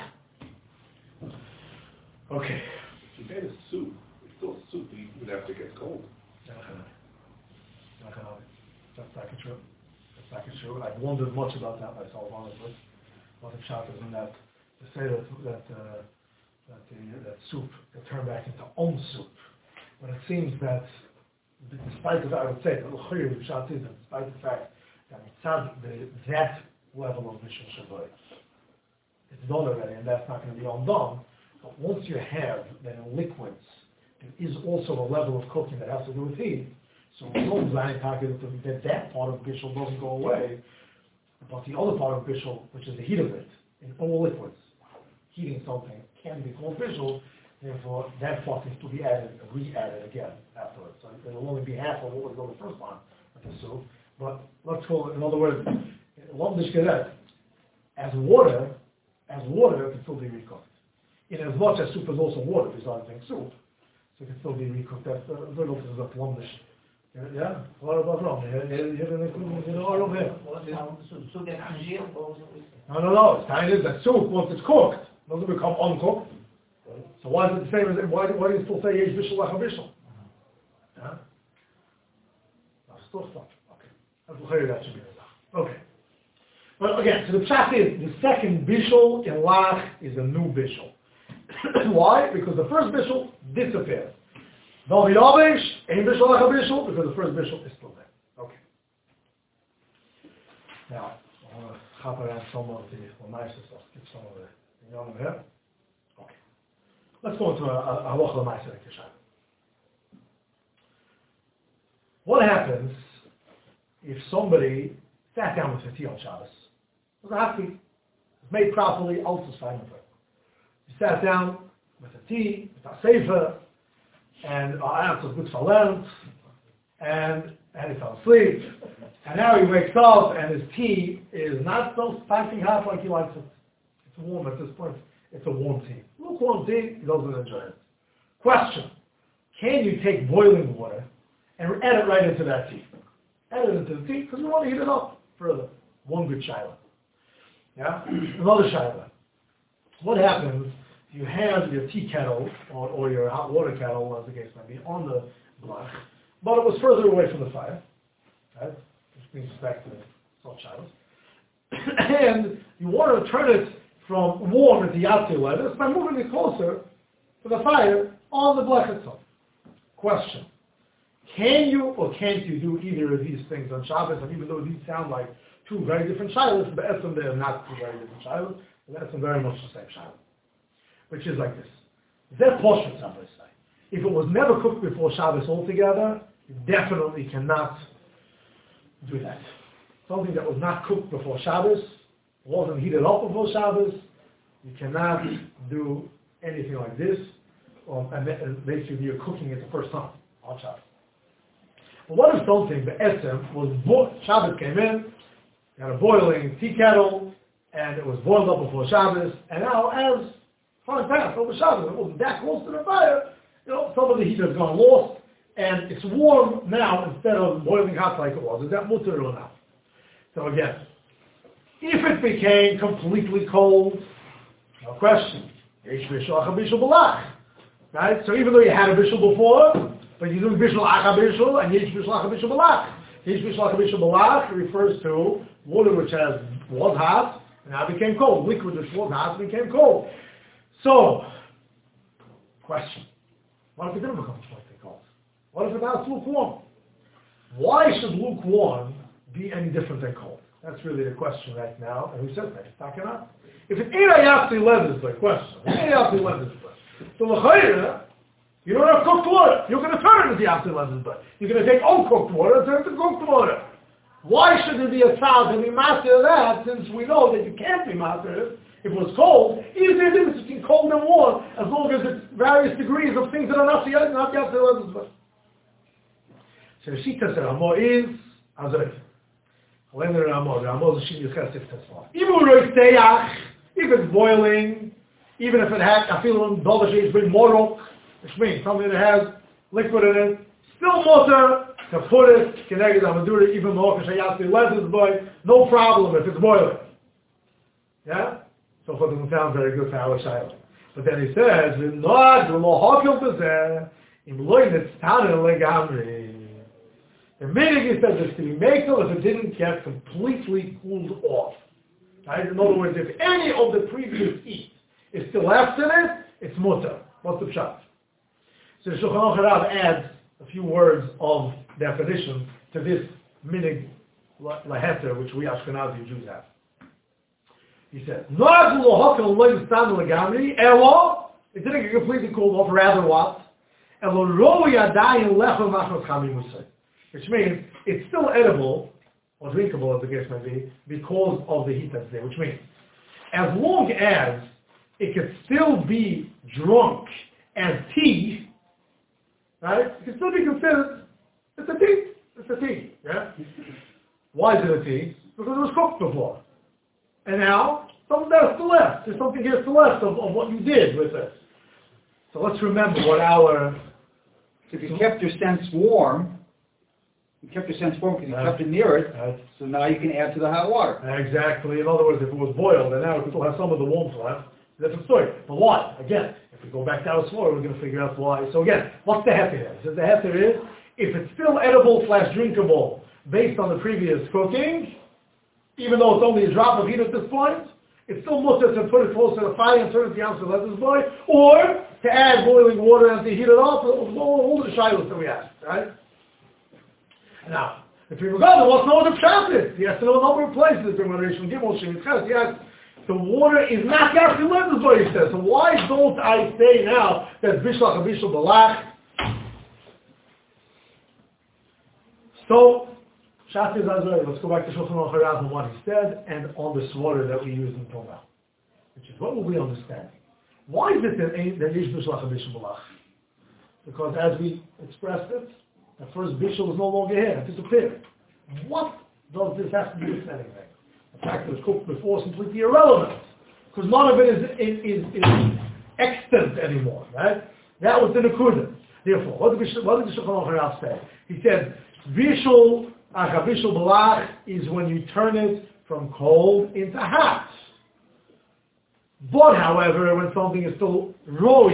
Okay.
If you made a soup, it's still soup, you would have to get cold.
That's not true. That's not true. I've wondered much about that myself, honestly. What the shot is in that, to say that that uh, that, the, that soup can turn back into own soup. But it seems that, despite the, I would say, the shot is that despite the fact that it's not the, that level of Bishul Shabbat, it's done already, and that's not going to be undone. But once you have that in liquids, there is also a level of cooking that has to do with heat. So we don't that that part of Bishul doesn't go away, but the other part of Bishul, which is the heat of it, in all liquids, heating something can be called Bishul, Therefore, that part needs to be added, re-added again afterwards. So it'll only be half of what was on the first one, I assume. But let's call it, in other words, Lomdish Geret, as water, as water, it can still be recooked. In as much as soup is also water, besides being soup, so it can still be recooked. That's the little is a Lomdish. Yeah? What about wrong? You know, I don't know.
So get congealed, what was it?
No, no, no. It's kind of that soup, once it's cooked, doesn't become uncooked. So why is it the same as, why, why do you still say Yesh Bishul Lach HaBishul? Yeah? No, still stuff. Okay. That's what that should be. Okay. But again, so the pshat is, the second Bishul in Lach is a new Bishul. Why? Because the first Bishul disappeared. No Yavish, Ein Bishul Lach HaBishul, because the first Bishul is still there. Okay. Now, I want to hop around some of the, well, nice stuff, get some of the Yom here. Okay. Let's go into a halacha l'maaseh l'kishah. What happens if somebody sat down with a tea on Shabbos? It was a happy, it was made properly, also fine with it. He sat down with a tea, with a sefer, and our aunt was good for Lent, and, and he fell asleep, and now he wakes up and his tea is not so piping hot like he likes it. It's warm at this point. It's a warm tea. Lukewarm tea, he doesn't enjoy it. Question. Can you take boiling water and add it right into that tea? Add it into the tea because you want to heat it up further. One good shiloh. Yeah? Another shiloh. What happens if you have your tea kettle or, or your hot water kettle, as the case might be, on the block, but it was further away from the fire, right? Which brings us back to the salt shilohs. And you want to turn it from warm at the outside level by moving it closer to the fire on the block itself. Question. Can you or can't you do either of these things on Shabbos? And even though these sound like two very different shilohs, but Etzem they are not two very different shilohs, but Etzem very much the same shiloh. Which is like this. Is that poshut, somebody say? If it was never cooked before Shabbos altogether, you definitely cannot do that. Something that was not cooked before Shabbos, wasn't heated up before Shabbos, you cannot do anything like this, or, and basically you're cooking it the first time on Shabbos. But what if something, the Etzem, was bo- Shabbos came in, you had a boiling tea kettle, and it was boiled up before Shabbos, and now as time passed over Shabbos, it wasn't that close to the fire, you know, some of the heat has gone lost, and it's warm now instead of boiling hot like it was. Is that mutter or not? So again, if it became completely cold, no question. Right? So even though you had a bishul before, but you're doing bishul acha bishul and yesh bishul acha bishul balach. Yesh bishul acha bishul balach refers to water which has was hot and now became cold. Liquid which was hot became cold. So, question: what if it didn't become completely cold? What if it now it's lukewarm? Why should lukewarm be any different than cold? That's really the question right now. And who says that? It's not gonna. If it ain't ayatsi lev is the question. It ain't ayatsi lev is the question. So l'chayre, you don't have cooked water. You're going to turn it into ayatsi lev is the You're going to take uncooked water and turn it to cooked water. Why should there be a child to be master of that, since we know that you can't be master if it was cold? Even if it's between cold and warm, as long as it's various degrees of things that are not ayatsi not ayatsi lev is the So the shita said, Hamo is azay. Even if it's boiling, even if it has, I feel on Dollar bring morok, which means something that has liquid in it, still mutter to put it, connected, I'm going to do it even more, no problem if it's boiling. Yeah? So far it doesn't sound very good for our child. But then he says, the meaning is that it's to be makel if it didn't get completely cooled off. Right? In other words, if any of the previous heat is still left in it, it's mutter. What's the pshat? So the Shulchan Aruch adds a few words of definition to this minig laheter, which we Ashkenazi Jews have. He said, "No'ad lo lo yistan legamri elo." It didn't get completely cooled off. Rather what? Elo ro yadayin lechem machmas chamim musay. Which means it's still edible, or drinkable as the case may be, because of the heat that's there. Which means, as long as it can still be drunk as tea, right? It can still be considered, it's a tea. It's a tea, yeah? Why is it a tea? Because it was cooked before. And now, something there's still left. There's something here still left of, of what you did with it. So let's remember what our...
So if you kept your sense warm, you kept your sense warm because you
Right.
kept it near it,
Right.
so now you can add to the hot water.
Exactly. In other words, if it was boiled, then now it still has some of the warmth left. Different story. But why? Again, if we go back to our story, we're going to figure out why. So again, what's the heter here? So the heter is, if it's still edible slash drinkable based on the previous cooking, even though it's only a drop of heat at this point, it's still mutter to put it close to the fire and turn it down to let this boil, or to add boiling water and to heat it up, all, all the shilas that we have, right? Now, if we regard it, what's known as pshat is? He has to know a number of places in Rishon Gimel Shem Yitzchak. He has, the water is not gas to let this boil, he says. So why don't I say now that bishlach abishal balach? So, Pshat is Azrael. Let's go back to Shulchan Aruch Harav and what he said, and on the swatter that we use in Torah, which is what will we understand? Why is it that that Yesh Bishlach Abishal Balach? Because as we expressed it, the first Bishul is no longer here; it disappeared. What does this have to do with anything? The fact that it's cooked before is completely irrelevant, because none of it is is, is, is extant anymore, right? That was the Nekudah. Therefore, what did the what did the Shulchan Aruch Harav say? He said, Bishul Achabishul Balach is when you turn it from cold into hot. But, however, when something is still raw,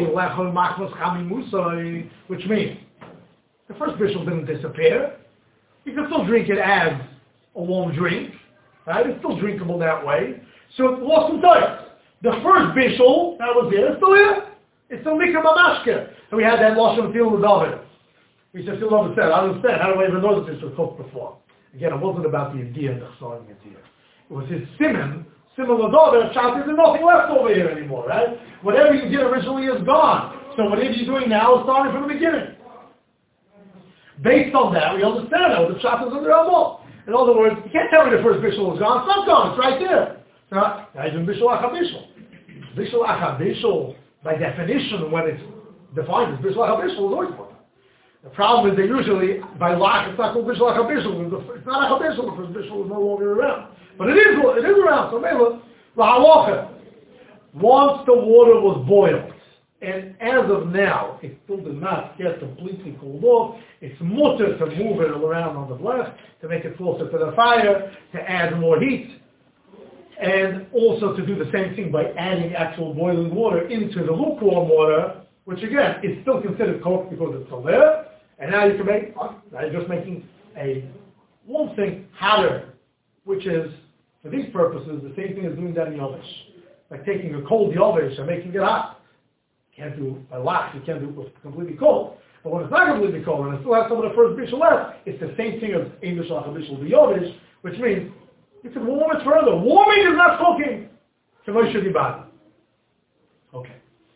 which means the first bishul didn't disappear. You can still drink it as a warm drink. Right? It's still drinkable that way. So it lost some taste. The first bishul, that was here, it's still here. It's still mikra mamashke. And we had that lashon fil l'david. We said, still understand. I don't understand. How do I even know that this was cooked before? Again, it wasn't about the idea of starting it here. It was his simon, simon l'david, shot, there's nothing left over here anymore, right? Whatever you did originally is gone. So whatever you're doing now is starting from the beginning. Based on that, we understand that the shot is under our. In other words, you can't tell me the first bishul is gone. It's not gone. It's right there. Now, even bishul achabishul. Bishul achabishul, by definition, when it's defined as bishul achabishul, is always one. The problem is that usually, by lach, it's not called bishul achabishul. It's not achabishul because bishul is no longer around. But it is, it is around. So maybe, lahalocha. Once the water was boiled, and as of now, it still did not get completely cooled off, it's mutter to move it around on the blech, to make it closer to the fire, to add more heat, and also to do the same thing by adding actual boiling water into the lukewarm water, which again, is still considered cooked because it's still there, and now you can make, now you're just making a one thing hotter, which is, for these purposes, the same thing as doing that in Yovish. Like taking a cold Yovish and making it hot. You can't do a lot, you can't do it with completely cold. But when it's not completely cold and it still has some of the first bishul left, it's the same thing as ein bishul achabishul b'yovish, which means you can warm it further. Warming is not cooking. Shemay should be bad. Okay.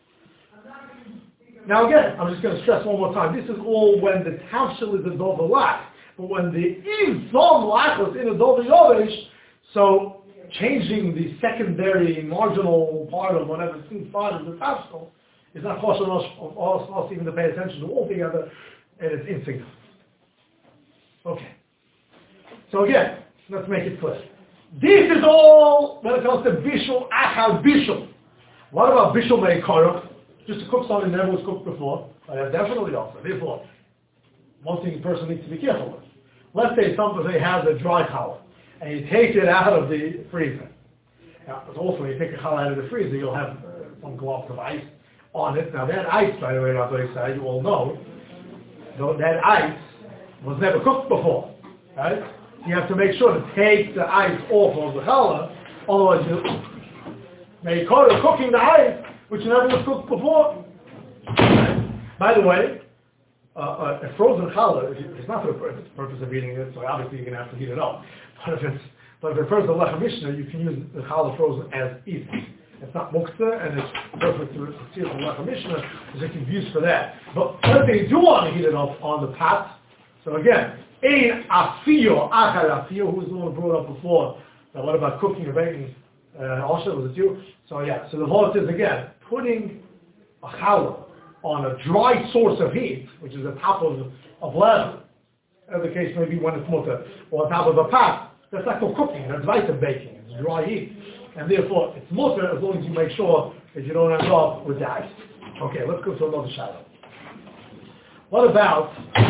Now again, I'm just going to stress one more time. This is all when the tavshil is a dover lach. But when the is zom lach was in a dover yovish, so changing the secondary marginal part of whatever seems part of the tavshil is not causing us, us, us even to pay attention to altogether, and it's insignificant. Okay. So again, let's make it clear. This is all when it comes to bishul, achal bishul. What about bishul me'ikara? Just to cook something that never was cooked before. I have definitely also. Therefore, one thing a person needs to be careful with. Let's say somebody has a dry challah, and you take it out of the freezer. Now, also, when you take a challah out of the freezer, you'll have uh, some globs of ice on it. Now that ice, by the way, Rabbi said, you all know, though that ice was never cooked before, right? You have to make sure to take the ice off of the challah, otherwise you may call it cooking the ice, which never was cooked before. Right? By the way, uh, uh, a frozen challah, it's not for the purpose, purpose of eating it, so obviously you're going to have to heat it up. But if it's, but if it refers to lechem mishnah, you can use the challah frozen as is. It's not muktzah, and it's perfect to steal from lechem mishnah, because it can be used for that. But let's say you do want to heat it up on the pot. So again, ein afiyo, achar afiyo, who was the one who brought up before. Now what about cooking or baking? Uh, also, was it you? So yeah, so the vote is again, putting a challah on a dry source of heat, which is the top of, of leather, as the case may be when it's mutter, or on top of a pot, that's not called cooking, that's weiter baking, it's dry heat. And therefore, it's mutter as long as you make sure that you don't end up with the ice. Okay, let's go to another shadow. What about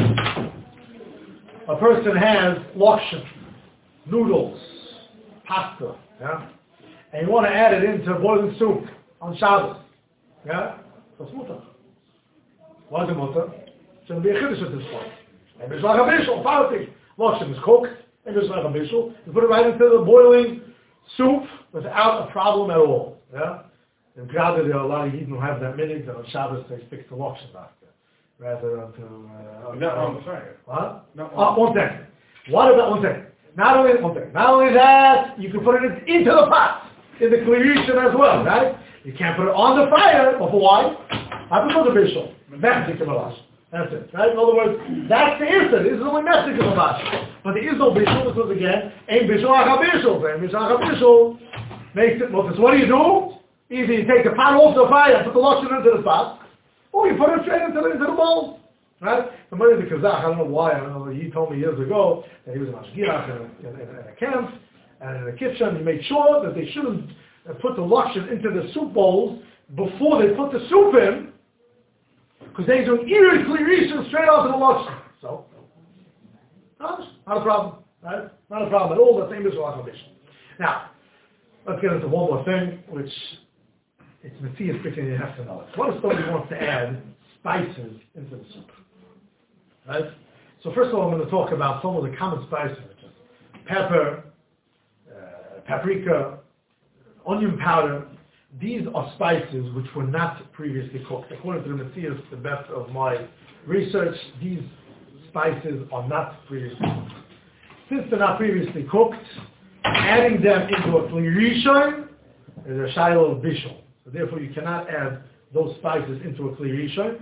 a person has lokshen, noodles, pasta, yeah? And you want to add it into boiling soup on Shabbos, yeah? That's mutter. Why is it mutter? It's going to be a chiddush at this point. And it's like a bishul, party. Lokshen is cooked, and it's like a bishul. You put it right into the boiling soup without a problem at all, yeah? In Grada, there are a lot of Yidden who have that minute, and on Shabbos they stick to lokshen after, rather than to... Uh,
Not on the fire.
What?
Not
Oh, one second. What about, one second. Not only, one second. Not only that, you can put it in- into the pot, in the Klirishan as well, right? You can't put it on the fire, but for why? I prefer the bishul. That's it, right? In other words, that's the answer. This is only message of the Mash. But there is no bishul, because again, ain't bishul aka bishul. Ain't bishul aka bishul makes it, well, so what do you do? Either you take the pot off the fire and put the lotion into the pot, or you put it straight into the, into the bowl. Right? Somebody the Kazakh, I don't know why, I don't know, he told me years ago that he was a mashgiach in, in, in, in a camp, and in a kitchen, he made sure that they shouldn't put the lotion into the soup bowls before they put the soup in, because they do eerie clearation straight onto the lotion. So, no, not a problem, right? Not a problem at all, the same as Rachel. Now, let's get into one more thing, which it's Matthias Bittin, you have to know. What if somebody wants to add spices into the soup? Right? So first of all, I'm going to talk about some of the common spices, which is pepper, uh, paprika, onion powder. These are spices which were not previously cooked. According to the Matthias, the best of my research, these spices are not previously cooked. Since they're not previously cooked, adding them into a kli rishon is a shiloh of bishul. So therefore you cannot add those spices into a kli rishon.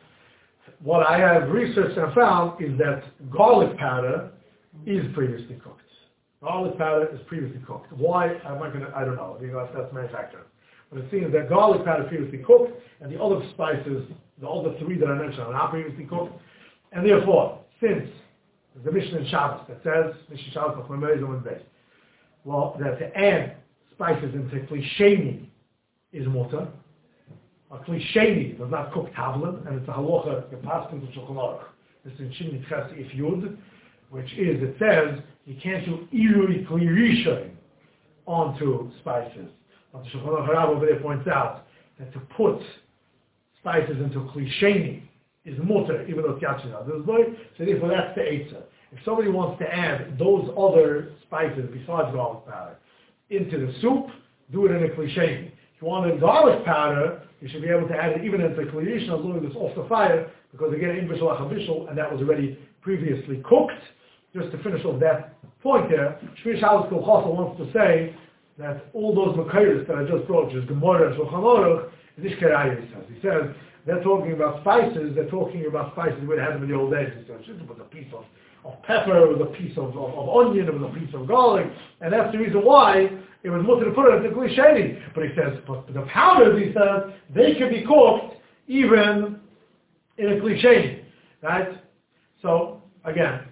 What I have researched and found is that garlic powder is previously cooked. Garlic powder is previously cooked. Why? I'm not gonna, I don't know, because that's manufactured. But it seems that garlic powder is previously cooked, and the other spices, the other three that I mentioned, are not previously cooked. And therefore, since there's a Mishnah in Shabbos that says, Mishnah Shabbos of Memezim base, well, that to add spices into kli sheni is mutter. A kli sheni does not cook tavlin, and it's a halacha gepaskin to Shulchan Aruch. This is in Shin Ches If Yud, which is, it says, you can't do irui kli rishon onto spices. But the Shulchan Aruch Rav over there points out that to put spices into kli sheni is mutter, even though it's yachina. So therefore that's the eitzah. If somebody wants to add those other spices besides garlic powder into the soup, do it in a kli sheni. If you want a garlic powder, you should be able to add it even into kli rishon as long as it's off the fire, because again, in bishul ach bishul, and that was already previously cooked. Just to finish off that point there, Shmir Shabbos Kol Chasel wants to say that all those makayos that I just brought, which is Gemara and Shulchan Aruch, is Ishkerayah, he says. He says, they're talking about spices, they're talking about spices we had them in the old days. He says, it was a piece of, of pepper, it was a piece of, of, of onion, it was a piece of garlic, and that's the reason why it was mutter to put it into kli sheni. But he says, but the powders, he says, they can be cooked even in a kli sheni, right? So, again,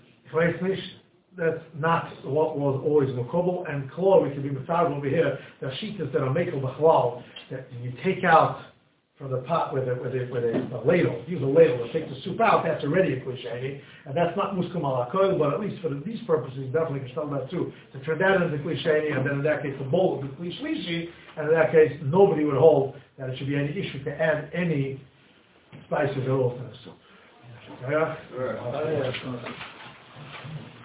that's not what was always mukobel, and klor, we can be massaged over here, the shitas that are mekel b'chlal, that you take out from the pot with a, with a, with a, a ladle, use a ladle to take the soup out, that's already a kli sheni, and that's not muskum ala koil, but at least for the, these purposes, definitely can tell that too, to turn that into kli sheni, and then in that case the bowl would be kli shlishi, and in that case nobody would hold that it should be any issue to add any spices at all to the soup. Yeah?
Right.
Uh, yeah.